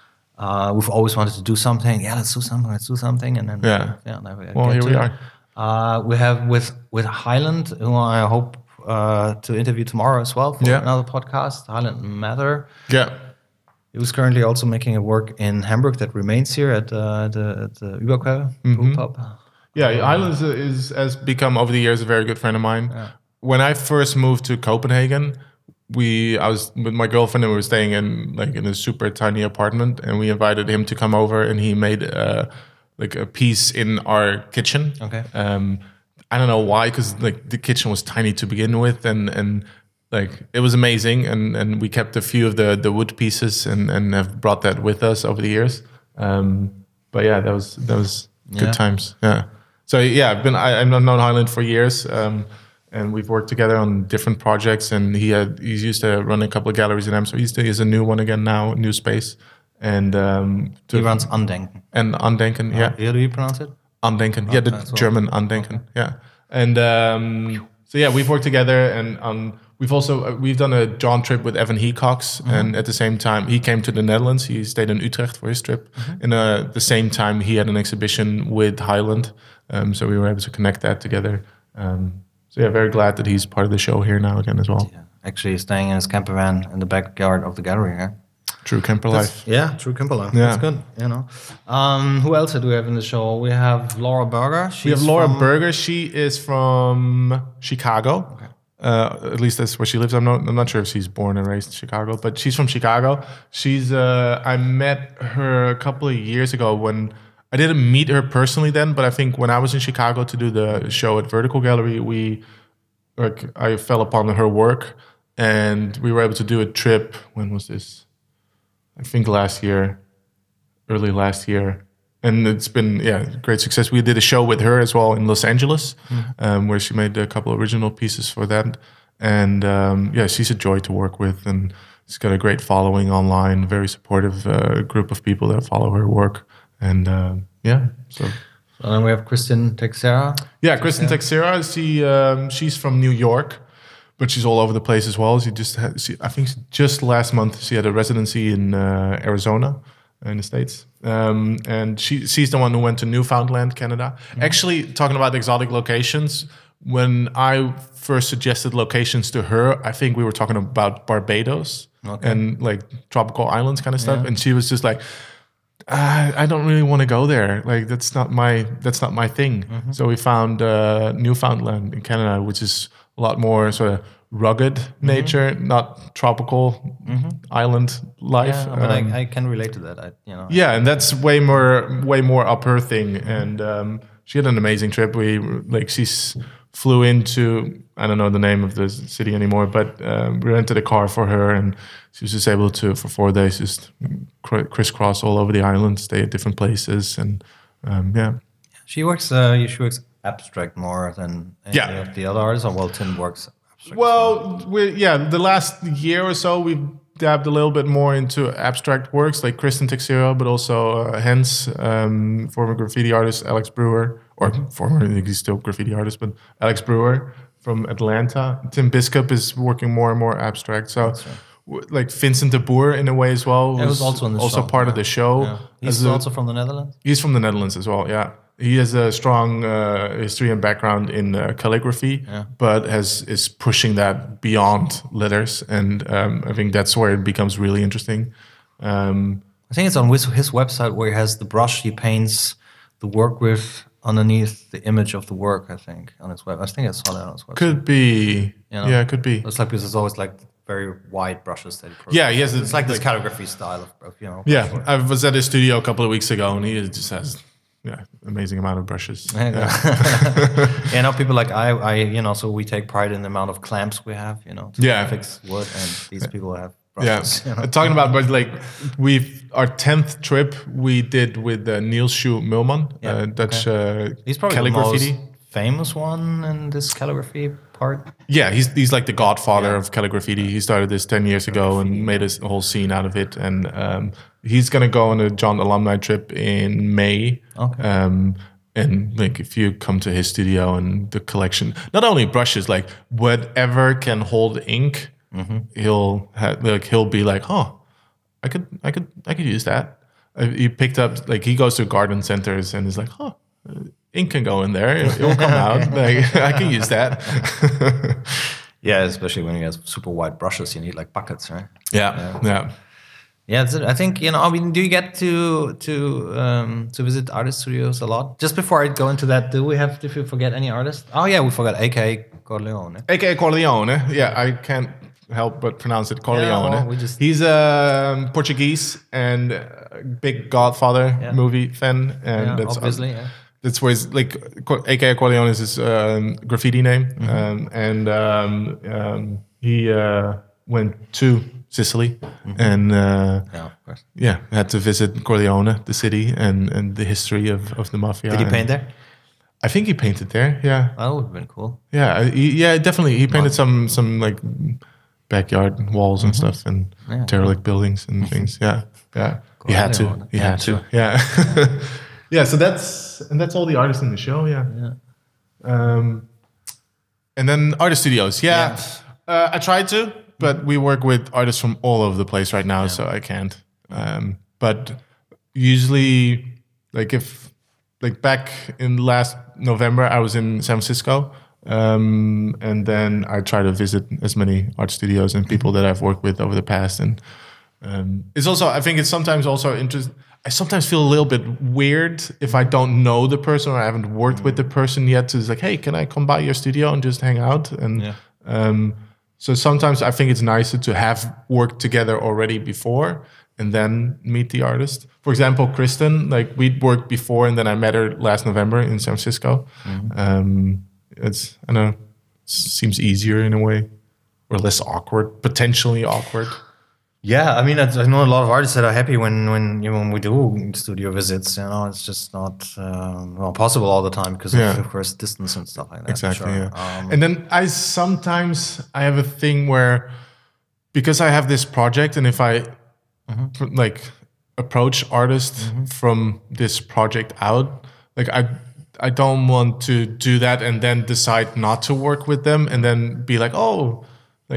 Uh, we've always wanted to do something. Yeah, let's do something. Let's do something. And then, Yeah. yeah. Now we Well, get here to we it. are. Uh, we have with with Highland, who I hope uh, to interview tomorrow as well for Yeah. another podcast. Highland Mather. yeah, He was currently also making a work in Hamburg that remains here at uh, the, at the Überquell Mm-hmm. Brew Pub. yeah. Islands is has become over the years a very good friend of mine. When I first moved to Copenhagen, we I was with my girlfriend and we were staying in like in a super tiny apartment, and we invited him to come over, and he made uh, like a piece in our kitchen. Okay. Um, I don't know why, because like the kitchen was tiny to begin with, and and like it was amazing, and and we kept a few of the the wood pieces, and and have brought that with us over the years. Um, but yeah, that was that was good Yeah. times. Yeah. So yeah, I've been I, I've known Highland for years, um, and we've worked together on different projects. And he had he's used to run a couple of galleries in Amsterdam. He's, he has a new one again now, new space, and um, to, He runs Undenken. and Undenken. Yeah, How do you pronounce it? Undenken. Yeah, the that's well. German Undenken. Yeah, and um, so yeah, we've worked together, and um, we've also uh, we've done a John trip with Evan Hecox, and at the same time he came to the Netherlands. He stayed in Utrecht for his trip, and uh, the same time he had an exhibition with Highland, um, so we were able to connect that together. Um, so yeah, very glad that he's part of the show here now again as well. Yeah. Actually, staying in his camper van in the backyard of the gallery here. True camper life. Yeah, true camper life. Yeah. That's good. You know, um, who else do we have in the show? We have Laura Berger. She's We have Laura from, Berger. She is from Chicago. Uh, at least that's where she lives. I'm not. I'm not sure if she's born and raised in Chicago, but she's from Chicago. She's. Uh, I met her a couple of years ago when I didn't meet her personally then, but I think when I was in Chicago to do the show at Vertical Gallery, we, like, I fell upon her work, and we were able to do a trip. When was this? I think last year, early last year. And it's been, yeah, great success. We did a show with her as well in Los Angeles, um, where she made a couple of original pieces for that. And um, yeah, she's a joy to work with, and she's got a great following online, very supportive uh, group of people that follow her work. And uh, yeah, so. And then we have Kristen Texera. Yeah, Kristen Texera, she, um, she's from New York, but she's all over the place as well. She just had, she, I think just last month she had a residency in uh, Arizona, in the States. Um, and she she's the one who went to Newfoundland, Canada. Actually, talking about exotic locations, when I first suggested locations to her, I think we were talking about Barbados Okay. and like tropical islands kind of stuff, Yeah. and she was just like, I, I don't really want to go there. Like that's not my that's not my thing. Mm-hmm. So we found uh, Newfoundland in Canada, which is a lot more sort of rugged Mm-hmm. nature, not tropical island life. Yeah, but Um, I, I can relate to that. I, you know. yeah, and that's way more way more up her thing. And um, she had an amazing trip. We like she s- flew into I don't know the name of the city anymore, but um, we rented a car for her, and she was just able to for four days just cr- crisscross all over the island, stay at different places, and um, yeah. She works. Uh, she works abstract more than any Yeah. of the other artists. Or well, Tim works abstract. Well, we yeah, the last year or so we've dabbed a little bit more into abstract works like Kristen Texero, but also uh, Hens, um, former graffiti artist Alex Brewer, or former, I think he's still graffiti artist, but Alex Brewer from Atlanta. Tim Biscup is working more and more abstract. So, w- like Vincent de Boer in a way as well, Yeah, he was also in the also show, part of yeah. the show. Yeah. He's As a- also from the Netherlands. He's from the Netherlands as well, yeah. He has a strong uh, history and background in uh, calligraphy, Yeah. but has is pushing that beyond letters, and um, I think that's where it becomes really interesting. Um, I think it's on his, his website where he has the brush he paints the work with underneath the image of the work. I think on his web. I think I saw that on his website. could be, You know? yeah, could be. It's like because it's always like very wide brushes that he produces. Yeah, he has. It's like this calligraphy style of, of you know. Yeah, brushwork. I was at his studio a couple of weeks ago, and he just has yeah amazing amount of brushes. Yeah, you know, people like I, I, you know, so we take pride in the amount of clamps we have, you know, to Yeah. fix wood, and these people have Yeah, brushes. You know? Uh, talking about, but like we've our tenth trip we did with uh, Niels Schuh Milman, Yeah, uh, Dutch uh, He's probably calligraphy. the most famous one in this calligraphy part. Yeah, he's he's like the godfather of calligraphy. He started this ten years ago and made a s- whole scene out of it. And um, he's gonna go on a John alumni trip in May. Okay. Um, and like if you come to his studio and the collection, not only brushes, like whatever can hold ink, he'll ha- like he'll be like, oh, I could I could I could use that. Uh, he picked up like he goes to garden centers and is like, huh. uh, Ink can go in there; it will come out. Like I can use that. Yeah, especially when you have super wide brushes, you need like buckets, right? Yeah, yeah. Yeah, it's, I think you know. I mean, do you get to to um, to visit artist studios a lot? Just before I go into that, do we have? Did we forget any artist? Oh yeah, we forgot A K Corleone. A K A Corleone. Yeah, I can't help but pronounce it Corleone. well, we just- He's um, Portuguese and a big Godfather Yeah. movie fan, and Yeah, that's obviously. Yeah. that's where his like Co- A K A Corleone is his um, graffiti name, Mm-hmm. um, and um, um, he uh, went to Sicily, Mm-hmm. and uh, Yeah, of course. yeah, had to visit Corleone, the city, and and the history of of the mafia. Did he and- paint there? I think he painted there. Yeah, That would have been cool. yeah, he, yeah, definitely. He painted some some like backyard walls and stuff, and Mm-hmm. Yeah. derelict buildings and things. Yeah, yeah. He had to. Corleone. He Yeah, had to. sure. Yeah, yeah. So that's and that's all the artists in the show. Yeah. Yeah. Um, and then artist studios. Yeah, Uh, I tried to, but we work with artists from all over the place right now, so I can't. Um, but usually, like if like back in last November, I was in San Francisco, um, and then I try to visit as many art studios and people that I've worked with over the past. And um, it's also, I think it's sometimes also interesting. I sometimes feel a little bit weird if I don't know the person or I haven't worked with the person yet. So it's like, hey, can I come by your studio and just hang out? And Yeah. um, so sometimes I think it's nicer to have worked together already before and then meet the artist. For example, Kristen, like we'd worked before and then I met her last November in San Francisco. Um, it's, I don't know, seems easier in a way or less awkward, potentially awkward. Yeah, I mean, I, I know a lot of artists that are happy when when you know, when we do studio visits. You know, it's just not um, well, possible all the time because Yeah. of, of course distance and stuff like that. Exactly. Sure. Yeah. Um, and then I sometimes I have a thing where because I have this project, and if I pr- like approach artists from this project out, like I I don't want to do that and then decide not to work with them and then be like, oh, like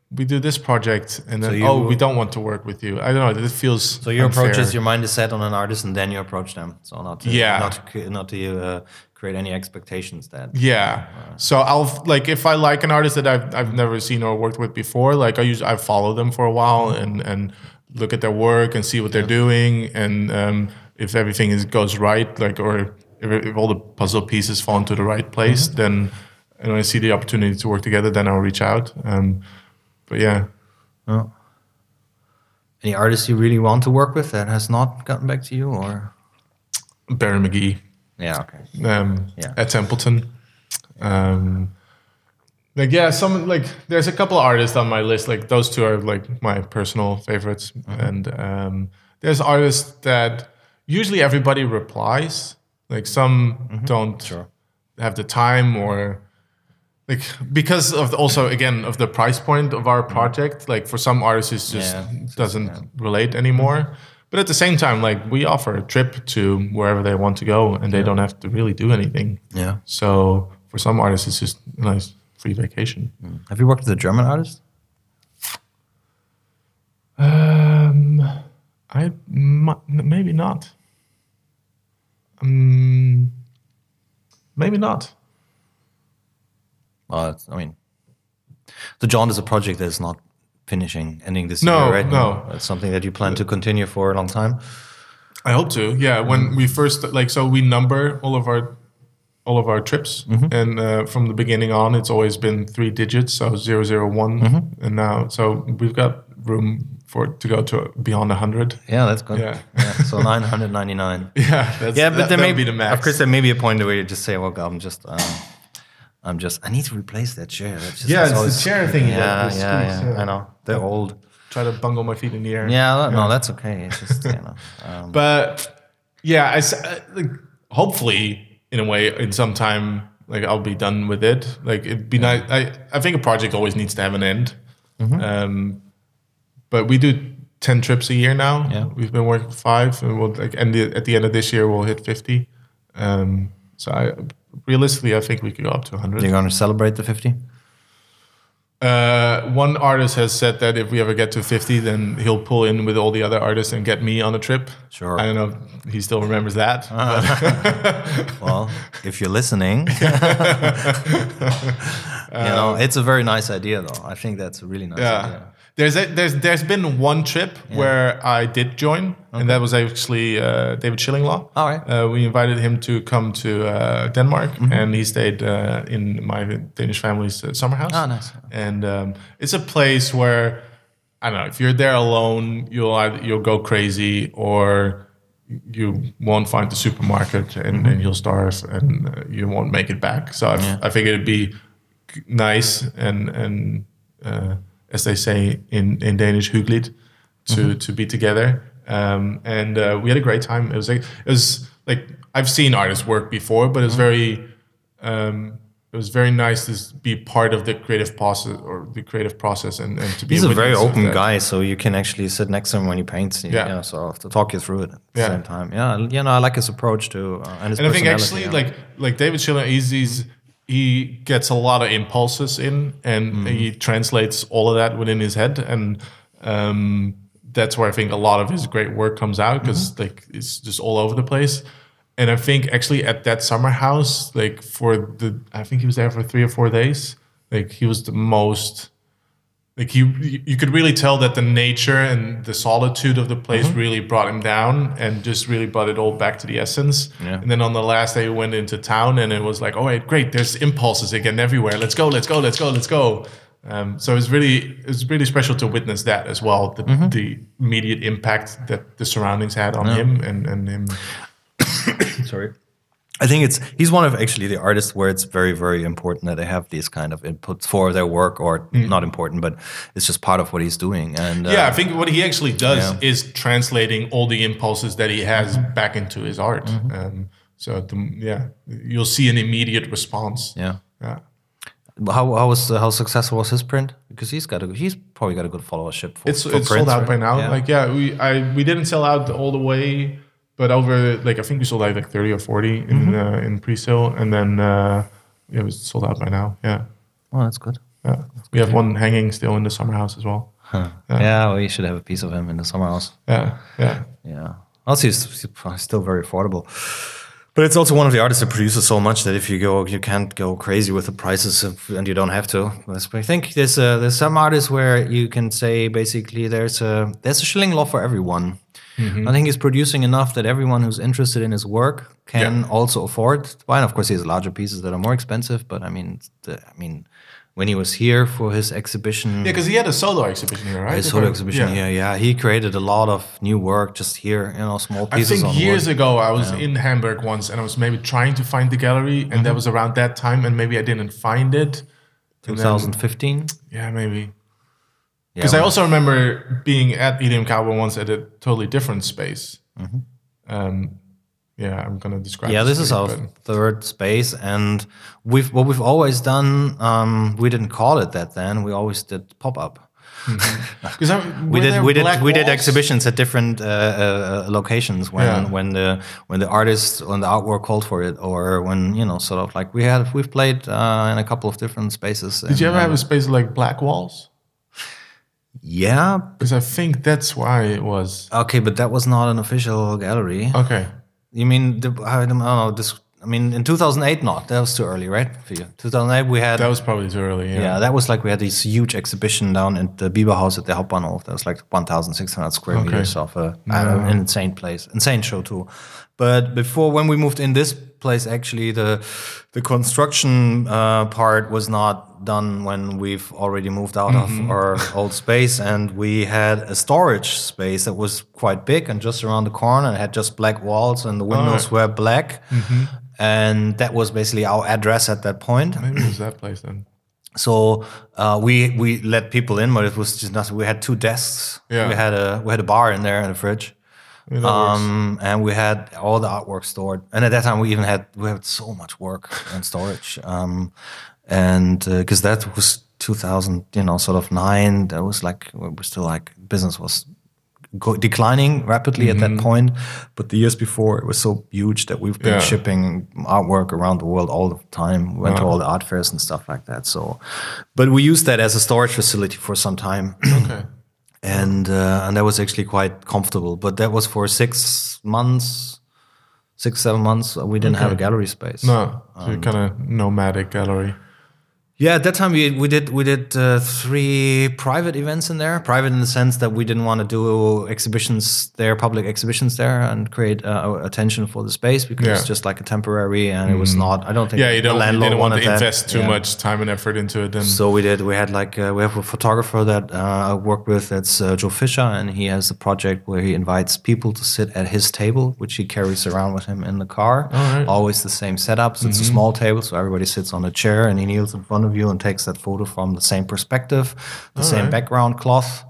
we do this project, and then So you- oh, we don't want to work with you. I don't know. It feels So your approach unfair. is your mind is set on an artist, and then you approach them. So not to, Yeah. not to, cre- not to uh, create any expectations that Yeah. So I'll like if I like an artist that I've I've never seen or worked with before, like I use I follow them for a while and and look at their work and see what they're doing, and um, if everything is goes right, like or if, if all the puzzle pieces fall into the right place, then and when I see the opportunity to work together, then I'll reach out. Um, but yeah. Oh. Any artists you really want to work with that has not gotten back to you, or Barry McGee. yeah, okay, um, Yeah. at Templeton. Um, like yeah, some like there's a couple of artists on my list. Like those two are like my personal favorites, and um, there's artists that usually everybody replies. Like some don't Sure. have the time, or like because of the, also again of the price point of our project. Like for some artists, it just Yeah, it's just, doesn't yeah. relate anymore. But at the same time, like we offer a trip to wherever they want to go, and they don't have to really do anything. yeah. So for some artists, it's just a nice free vacation. Have you worked with a German artist? Um, I mu- maybe not. Um, maybe not. Well, it's, I mean, the Jaunt is a project that's not finishing, ending this No, year, right? no. It's something that you plan to continue for a long time. I hope to. Yeah, when we first like, so we number all of our all of our trips, and uh, from the beginning on, it's always been three digits, so zero zero one, and now so we've got room for it to go to beyond a hundred. Yeah, that's good. Yeah. So nine hundred ninety-nine. Yeah, that's, Yeah, but that, there that may would be the max. Of course, there may be a point where you just say, "Well, God, I'm just, um, I'm just, I need to replace that chair." That's just, Yeah, that's it's the always- chair thing Yeah, that- that yeah, squeaks, yeah, yeah. I know they're old. Try to bungle my feet in the air. Yeah, that- no, that's okay. It's just you know, um, But yeah, I, s- uh, like, hopefully in a way in some time like I'll be done with it. Like it'd be nice. I, I think a project always needs to have an end. Um, but we do ten trips a year now. Yeah. We've been working five, and we'll like end the, at the end of this year we'll hit fifty. Um, so I realistically I think we could go up to one hundred. you're going to celebrate the fifty. Uh, one artist has said that if we ever get to fifty, then he'll pull in with all the other artists and get me on a trip. Sure. I don't know if he still remembers that. Well, if you're listening, you know, it's a very nice idea, though. I think that's a really nice Yeah. idea. There's a, there's there's been one trip where I did join, and that was actually uh, David Schillinglaw. All right. Uh, we invited him to come to uh, Denmark, and he stayed uh, in my Danish family's uh, summer house. Oh, nice. And um, it's a place where I don't know if you're there alone, you'll either, you'll go crazy, or you won't find the supermarket, and, and you'll starve, and uh, you won't make it back. So I, f- Yeah. I figured it'd be nice and and. Uh, as they say in, in Danish, hyggeligt, to to be together. Um, and uh, we had a great time. It was like it was like I've seen artists work before, but it was very um, it was very nice to s- be part of the creative process or the creative process and, and to be. He's a very witness of open that. guy, so you can actually sit next to him when he paints. You, Yeah. yeah. So to talk you through it at the Yeah. same time. Yeah. You know, I like his approach to uh, and his And I think personality, actually, yeah. like like David Schiller, he's, he's he gets a lot of impulses in, and Mm-hmm. he translates all of that within his head, and um, that's where I think a lot of his great work comes out, because Mm-hmm. like it's just all over the place. And I think actually at that summer house, like for the, I think he was there for three or four days. Like he was the most. Like you, you could really tell that the nature and the solitude of the place Mm-hmm. really brought him down, and just really brought it all back to the essence. Yeah. And then on the last day, we went into town, and it was like, "Oh, wait, great! There's impulses again everywhere. Let's go! Let's go! Let's go! Let's go!" Um, so it's really, it's really special to witness that as well. The, Mm-hmm. the immediate impact that the surroundings had on him, and and him. Sorry. I think it's he's one of actually the artists where it's very very important that they have these kind of inputs for their work, or not important, but it's just part of what he's doing. And uh, Mm. Yeah, I think what he actually does Yeah. is translating all the impulses that he has back into his art. Um, so the, yeah, you'll see an immediate response. yeah. Yeah. How how was uh, how successful was his print? Because he's got a he's probably got a good followership. For, It's for it's prints, sold out right? by now. Yeah. Like yeah, we I we didn't sell out all the way, but over like I think we sold out like thirty or forty in uh, in pre-sale, and then uh, yeah, it was sold out by now. Yeah. Oh, that's good. Yeah. We have one hanging still in the summer house as well. Huh. Yeah. Yeah, we should have a piece of him in the summer house. Yeah, yeah. Yeah. Also, he's he's still very affordable. But it's also one of the artists that produces so much that if you go, you can't go crazy with the prices, of, and you don't have to. But I think there's a, there's some artists where you can say basically there's a there's a shilling law for everyone. Mm-hmm. I think he's producing enough that everyone who's interested in his work can yeah. also afford to buy. And of course, he has larger pieces that are more expensive. But I mean, the, I mean. When he was here for his exhibition. Yeah, because he had a solo exhibition here, right? His solo exhibition yeah. here, yeah. He created a lot of new work just here, you know, small pieces. I think on years wood. ago I was yeah. in Hamburg once and I was maybe trying to find the gallery and mm-hmm. that was around that time and maybe I didn't find it. twenty fifteen? Then, yeah, maybe. Because yeah, I also remember being at Helium Cowboy once at a totally different space. Mm-hmm. Um, Yeah, I'm gonna describe. Yeah, this is our third space, and we've what we've always done. Um, we didn't call it that then. We always did pop up. Because mm-hmm. we did we did we walls? did exhibitions at different uh, uh, locations when yeah. when the when the artist when the artwork called for it, or when you know sort of like we had we've played uh, in a couple of different spaces. Did you ever have a space like Black Walls? Yeah, because I think that's why it was. Okay, but that was not an official gallery. Okay. You mean, the, I don't know, this, I mean, in two thousand eight, not. That was too early, right, for you? two thousand eight, we had... That was probably too early, yeah. Yeah, that was like, we had this huge exhibition down at the Bieberhaus at the Hauptbahnhof. That was like one thousand six hundred square okay. meters of a, no. an insane place. Insane show, too. But before, when we moved in this place, actually, the the construction uh, part was not done when we've already moved out mm-hmm. of our old space, and we had a storage space that was quite big and just around the corner, and it had just black walls, and the windows right. were black, mm-hmm. and that was basically our address at that point. Maybe it was that place then. So uh, we we let people in, but it was just nothing. We had two desks. Yeah. We had a we had a bar in there and a fridge. Um, and we had all the artwork stored, and at that time we even had we had so much work and storage, um, and because uh, that was two thousand, you know, sort of nine. That was like we were still like business was go declining rapidly mm-hmm. at that point, but the years before it was so huge that we've been yeah. shipping artwork around the world all the time. We went wow. to all the art fairs and stuff like that. So, but we used that as a storage facility for some time. Okay. And uh, and that was actually quite comfortable, but that was for six months, six seven months. We didn't okay. have a gallery space. No, so um, kind of nomadic gallery. Yeah, at that time we we did we did uh, three private events in there. Private in the sense that we didn't want to do exhibitions there, public exhibitions there, and create uh, attention for the space because yeah. it's just like a temporary, and mm. it was not. I don't think. Yeah, you don't. The You didn't want to that. invest too yeah. much time and effort into it. Then. So we did. We had like uh, we have a photographer that uh, I work with. That's uh, Joe Fisher, and he has a project where he invites people to sit at his table, which he carries around with him in the car. Right. Always the same setup. So mm-hmm. it's a small table, so everybody sits on a chair, and he kneels in front of you and takes that photo from the same perspective, the All same right. background cloth,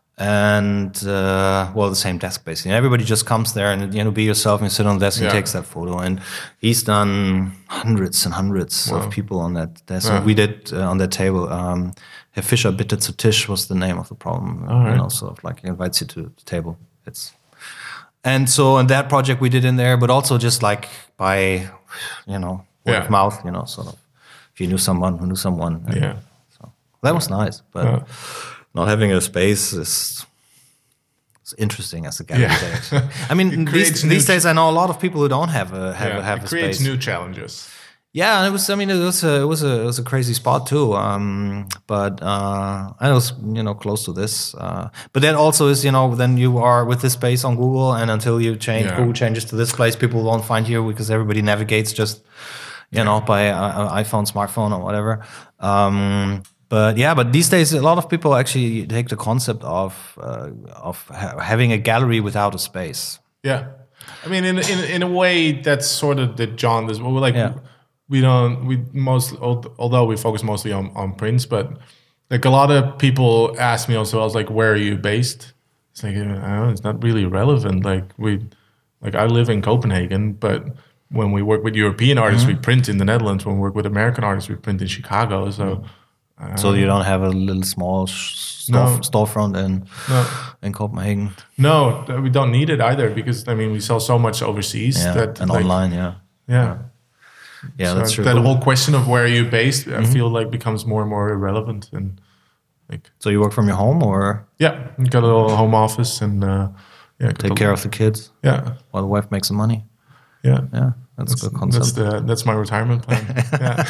and uh, well, the same desk basically. And everybody just comes there and, you know, be yourself and sit on the desk yeah. and takes that photo. And he's done hundreds and hundreds wow. of people on that desk. Yeah. So we did uh, on that table. Um, Herr Fischer bitte zu Tisch was the name of the problem. All right. You know, sort of like he invites you to the table. It's and so in that project we did in there, but also just like by, you know, word yeah. of mouth, you know, sort of. If you knew someone who knew someone. Yeah. So that was nice. But yeah. not having a space is it's interesting as a gallery yeah. day. I mean, these, these days I know a lot of people who don't have a have, yeah, have it a creates space. new challenges. Yeah, and it was. I mean, it was a it was a it was a crazy spot too. Um, but uh, I was you know close to this. Uh, but that also is you know then you are with this space on Google, and until you change yeah. Google changes to this place, people won't find you because everybody navigates just. You know, by uh, iPhone, smartphone, or whatever. Um, but yeah, but these days, a lot of people actually take the concept of uh, of ha having a gallery without a space. Yeah, I mean, in in in a way, that's sort of the genre. This we're like yeah. we don't we most although we focus mostly on on prints, but like a lot of people ask me also. I was like, where are you based? It's like I don't know, it's not really relevant. Like we, like I live in Copenhagen, but. When we work with European artists, mm-hmm. we print in the Netherlands. When we work with American artists, we print in Chicago. So, uh, so you don't have a little small store, no. storefront in no. in Copenhagen. No, we don't need it either because I mean we sell so much overseas yeah, that and like, online, yeah, yeah. Yeah, So that's true. that whole question of where are you based, I feel like becomes more and more irrelevant. And like, So you work from your home or yeah, got a little home office and uh, yeah, got take a- care of the kids Yeah, while the wife makes some money? yeah. Yeah, that's, a good concept. That's the that's my retirement plan. Yeah.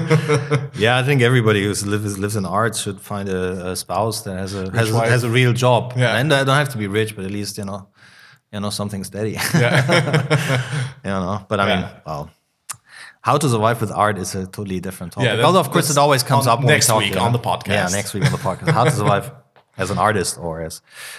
Yeah, I think everybody who lives lives in art should find a, a spouse that has a has, a wife. has a real job. Yeah. And I don't have to be rich, but at least you know, you know something steady. Yeah. You know, but I mean, Yeah. well, how to survive with art is a totally different topic. Yeah, that- Although of course that's it always comes on up when next we talk, week you know? on the podcast. Yeah, next week on the podcast. How to survive as an artist or as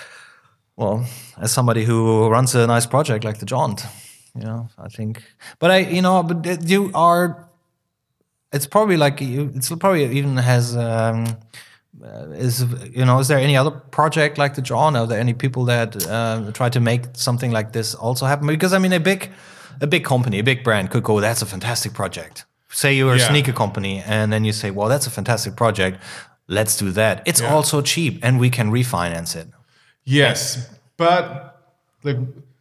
well as somebody who runs a nice project like the Jaunt. You know, I think, but I, you know, but it- you are. It's probably like you. It's probably even has. Um, uh, is you know? Is there any other project like the Jaunt? Are there any people that uh, try to make something like this also happen? Because I mean, a big, a big company, a big brand could go. That's a fantastic project. Say you're a Yeah. sneaker company, and then you say, "Well, that's a fantastic project. Let's do that. It's Yeah. also cheap, and we can refinance it." Yes, but like,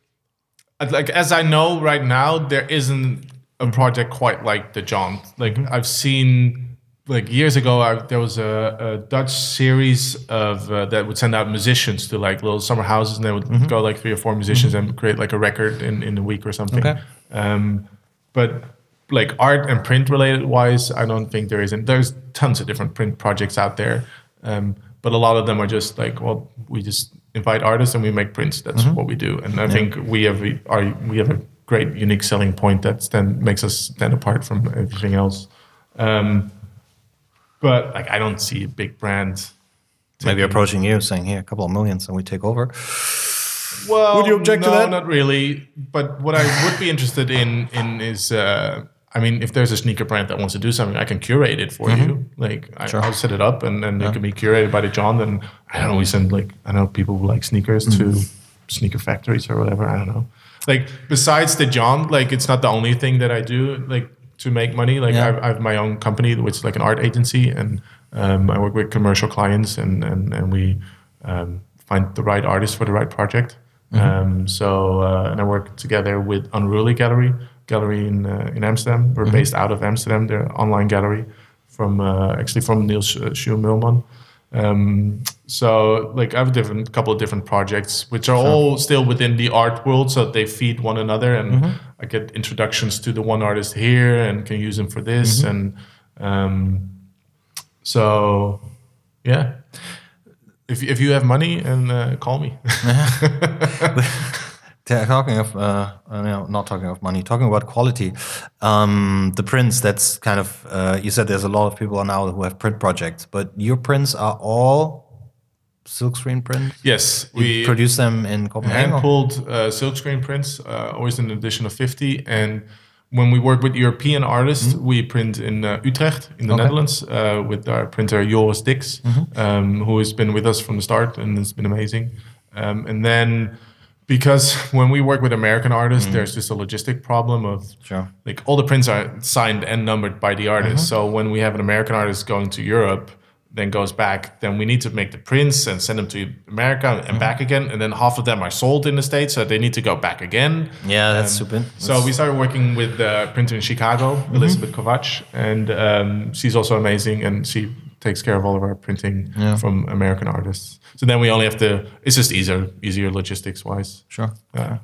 like as I know right now, there isn't a project quite like the Jaunt. Like I've seen, like years ago, I, there was a, a Dutch series of uh, that would send out musicians to like little summer houses, and they would go like three or four musicians and create like a record in, in a week or something. Okay. Um, but like art and print related wise, I don't think there isn't. There's tons of different print projects out there, um, but a lot of them are just like, well, we just invite artists and we make prints. That's what we do, and I think we have our we have a great unique selling point that then makes us stand apart from everything else. Um, but like, I don't see a big brand. Maybe taking- approaching you, saying, "Here, a couple of millions, and we take over." Well, Would you object no, to that? Not really. But what I would be interested in in is, uh, I mean, if there's a sneaker brand that wants to do something, I can curate it for you. Like, I, Sure. I'll set it up, and then it can be curated by the Jaunt. And I don't know, we send like I know people who like sneakers to sneaker factories or whatever. I don't know. Like, besides the Jaunt, like it's not the only thing that I do. Like to make money. Like Yeah. I, I have my own company, which is like an art agency, and um, I work with commercial clients, and and and we um, find the right artist for the right project. Um, so uh, and I work together with Unruly Gallery, gallery in uh, in Amsterdam. We're based out of Amsterdam. They're an online gallery from uh, actually from Niels uh, Schuur-Mulman. Um, so like I have a different couple of different projects, which are all still within the art world, so they feed one another, and I get introductions to the one artist here and can use them for this, and um, so yeah. If if you have money, and uh, call me. Ta- Talking of, uh, uh, no, not talking of money, talking about quality, um, the prints, that's kind of, uh, you said there's a lot of people now who have print projects, but your prints are all silkscreen prints? Yes, You we produce them in Copenhagen? hand pulled uh, silkscreen prints, uh, always in an edition of fifty. And when we work with European artists, we print in uh, Utrecht, in the Okay. Netherlands, uh, with our printer Joris Dix, um, who has been with us from the start, and it's been amazing. Um, and then, because when we work with American artists, there's just a logistic problem of Sure. like all the prints are signed and numbered by the artist. So when we have an American artist going to Europe, then goes back, then we need to make the prints and send them to America and back again. And then half of them are sold in the States, so they need to go back again. Yeah, that's Um, super. So we started working with a printer in Chicago, Elizabeth Kovac, and um, she's also amazing, and she takes care of all of our printing Yeah. from American artists. So then we only have to, it's just easier, easier logistics-wise. Sure. Yeah.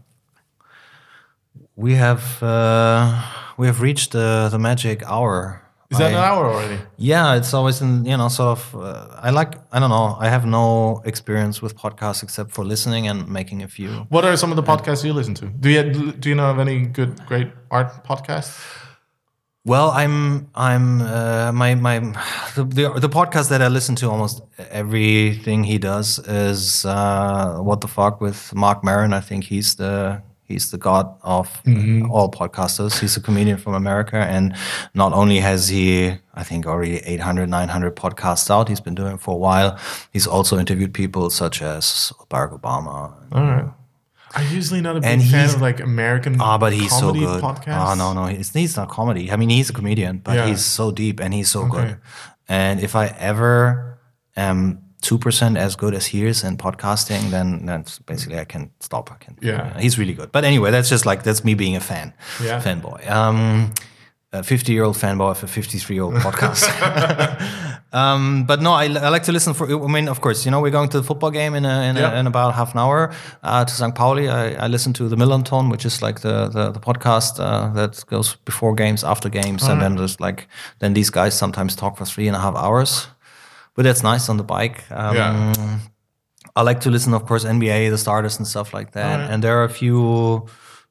We have uh, we have reached the, the magic hour. Is that I- an hour already? Yeah, it's always in, you know, sort of, uh, I like, I don't know, I have no experience with podcasts except for listening and making a few. What are some of the podcasts you listen to? Do you do you know of any good, great art podcasts? Well, I'm, I'm, uh, my, my, the, the, the podcast that I listen to almost everything he does is, uh, What the Fuck with Mark Maron. I think he's the, he's the god of all podcasters. He's a comedian from America. And not only has he, I think already eight hundred, nine hundred podcasts out, he's been doing it for a while. He's also interviewed people such as Barack Obama. All right. I'm usually not a big And fan he's- of like American Ah, but he's so comedy good. podcasts. Oh, no, no. He's, he's not comedy. I mean, he's a comedian, but Yeah. he's so deep and he's so Okay. good. And if I ever am two percent as good as he is in podcasting, then that's basically I can stop. I can. Yeah. He's really good. But anyway, that's just like, that's me being a fan. Yeah. Fanboy. Um, a fifty-year-old fanboy of a fifty-three-year-old podcast. um, but no, I, I like to listen for. I mean, of course, you know, we're going to the football game in a, in, Yeah. a, in about half an hour uh, to Sankt Pauli. I, I listen to the Milan Tone, which is like the the, the podcast uh, that goes before games, after games, and then there's like then these guys sometimes talk for three and a half hours. But that's nice on the bike. Um, Yeah. I like to listen, of course, N B A, the starters and stuff like that. Alright. And there are a few.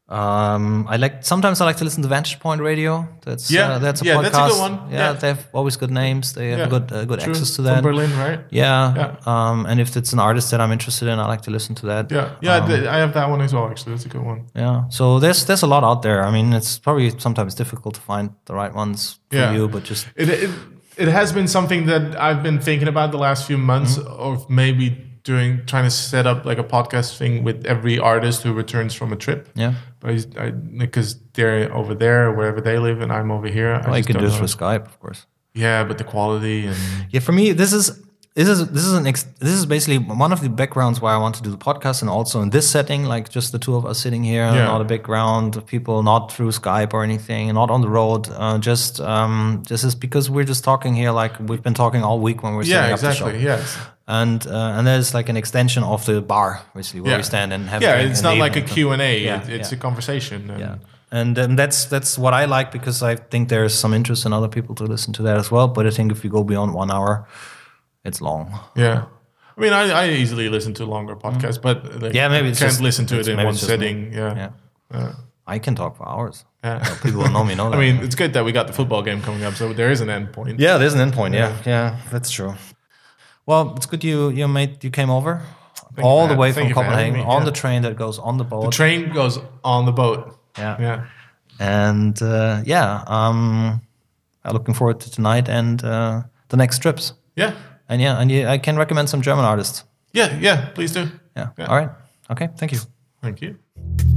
Um, I like sometimes I like to listen to Vantage Point Radio. That's Yeah, uh, that's a yeah, podcast. that's a good one. Yeah, Yeah. they have always good names. They have Yeah, good uh, good true. access to From that. Berlin, right? Yeah. Yeah. Um, and if it's an artist that I'm interested in, I like to listen to that. Yeah, yeah, Um, th- I have that one as well. Actually, that's a good one. yeah. So there's there's a lot out there. I mean, it's probably sometimes difficult to find the right ones for Yeah. you, but just It, it it has been something that I've been thinking about the last few months, Mm-hmm. of maybe doing trying to set up like a podcast thing with every artist who returns from a trip. yeah. But I, I, because they're over there, wherever they live, and I'm over here. I Well, you just can do don't this know. with Skype, of course. Yeah, but the quality and Yeah, for me, this is this is this is an ex- this is basically one of the backgrounds why I want to do the podcast, and also in this setting, like just the two of us sitting here, Yeah. not a background of people, not through Skype or anything, not on the road. Uh, just um, this is because we're just talking here, like we've been talking all week when we're yeah, setting up the exactly. show. Yes. And uh, and there's like an extension of the bar, basically, where Yeah. we stand and have. a Yeah, drink it's in the not like a evening. Q and A. Yeah, It, it's yeah. a conversation. And Yeah, and um, that's that's what I like, because I think there's some interest in other people to listen to that as well. But I think if you go beyond one hour, it's long. yeah. I mean, I, I easily listen to longer podcasts, but like, Mm-hmm. Yeah, maybe I it's can't just- listen to it's- it in maybe one it's just me. sitting. Yeah. Yeah, Yeah. I can talk for hours. Yeah. People who know me know I that. mean, it's good that we got the football game coming up, so there is an end point. yeah, there's an endpoint. Yeah, yeah, that's true. Well, it's good you you made you came over you all for the ha- way thank from you for having Copenhagen me, on yeah. the train that goes on the boat. The train goes on the boat. yeah, Yeah. and uh, yeah, um, I'm looking forward to tonight and uh, the next trips. Yeah. And yeah, and yeah, I can recommend some German artists. Yeah. Yeah. Please do. Yeah. Yeah. All right. Okay. Thank you. Thank you.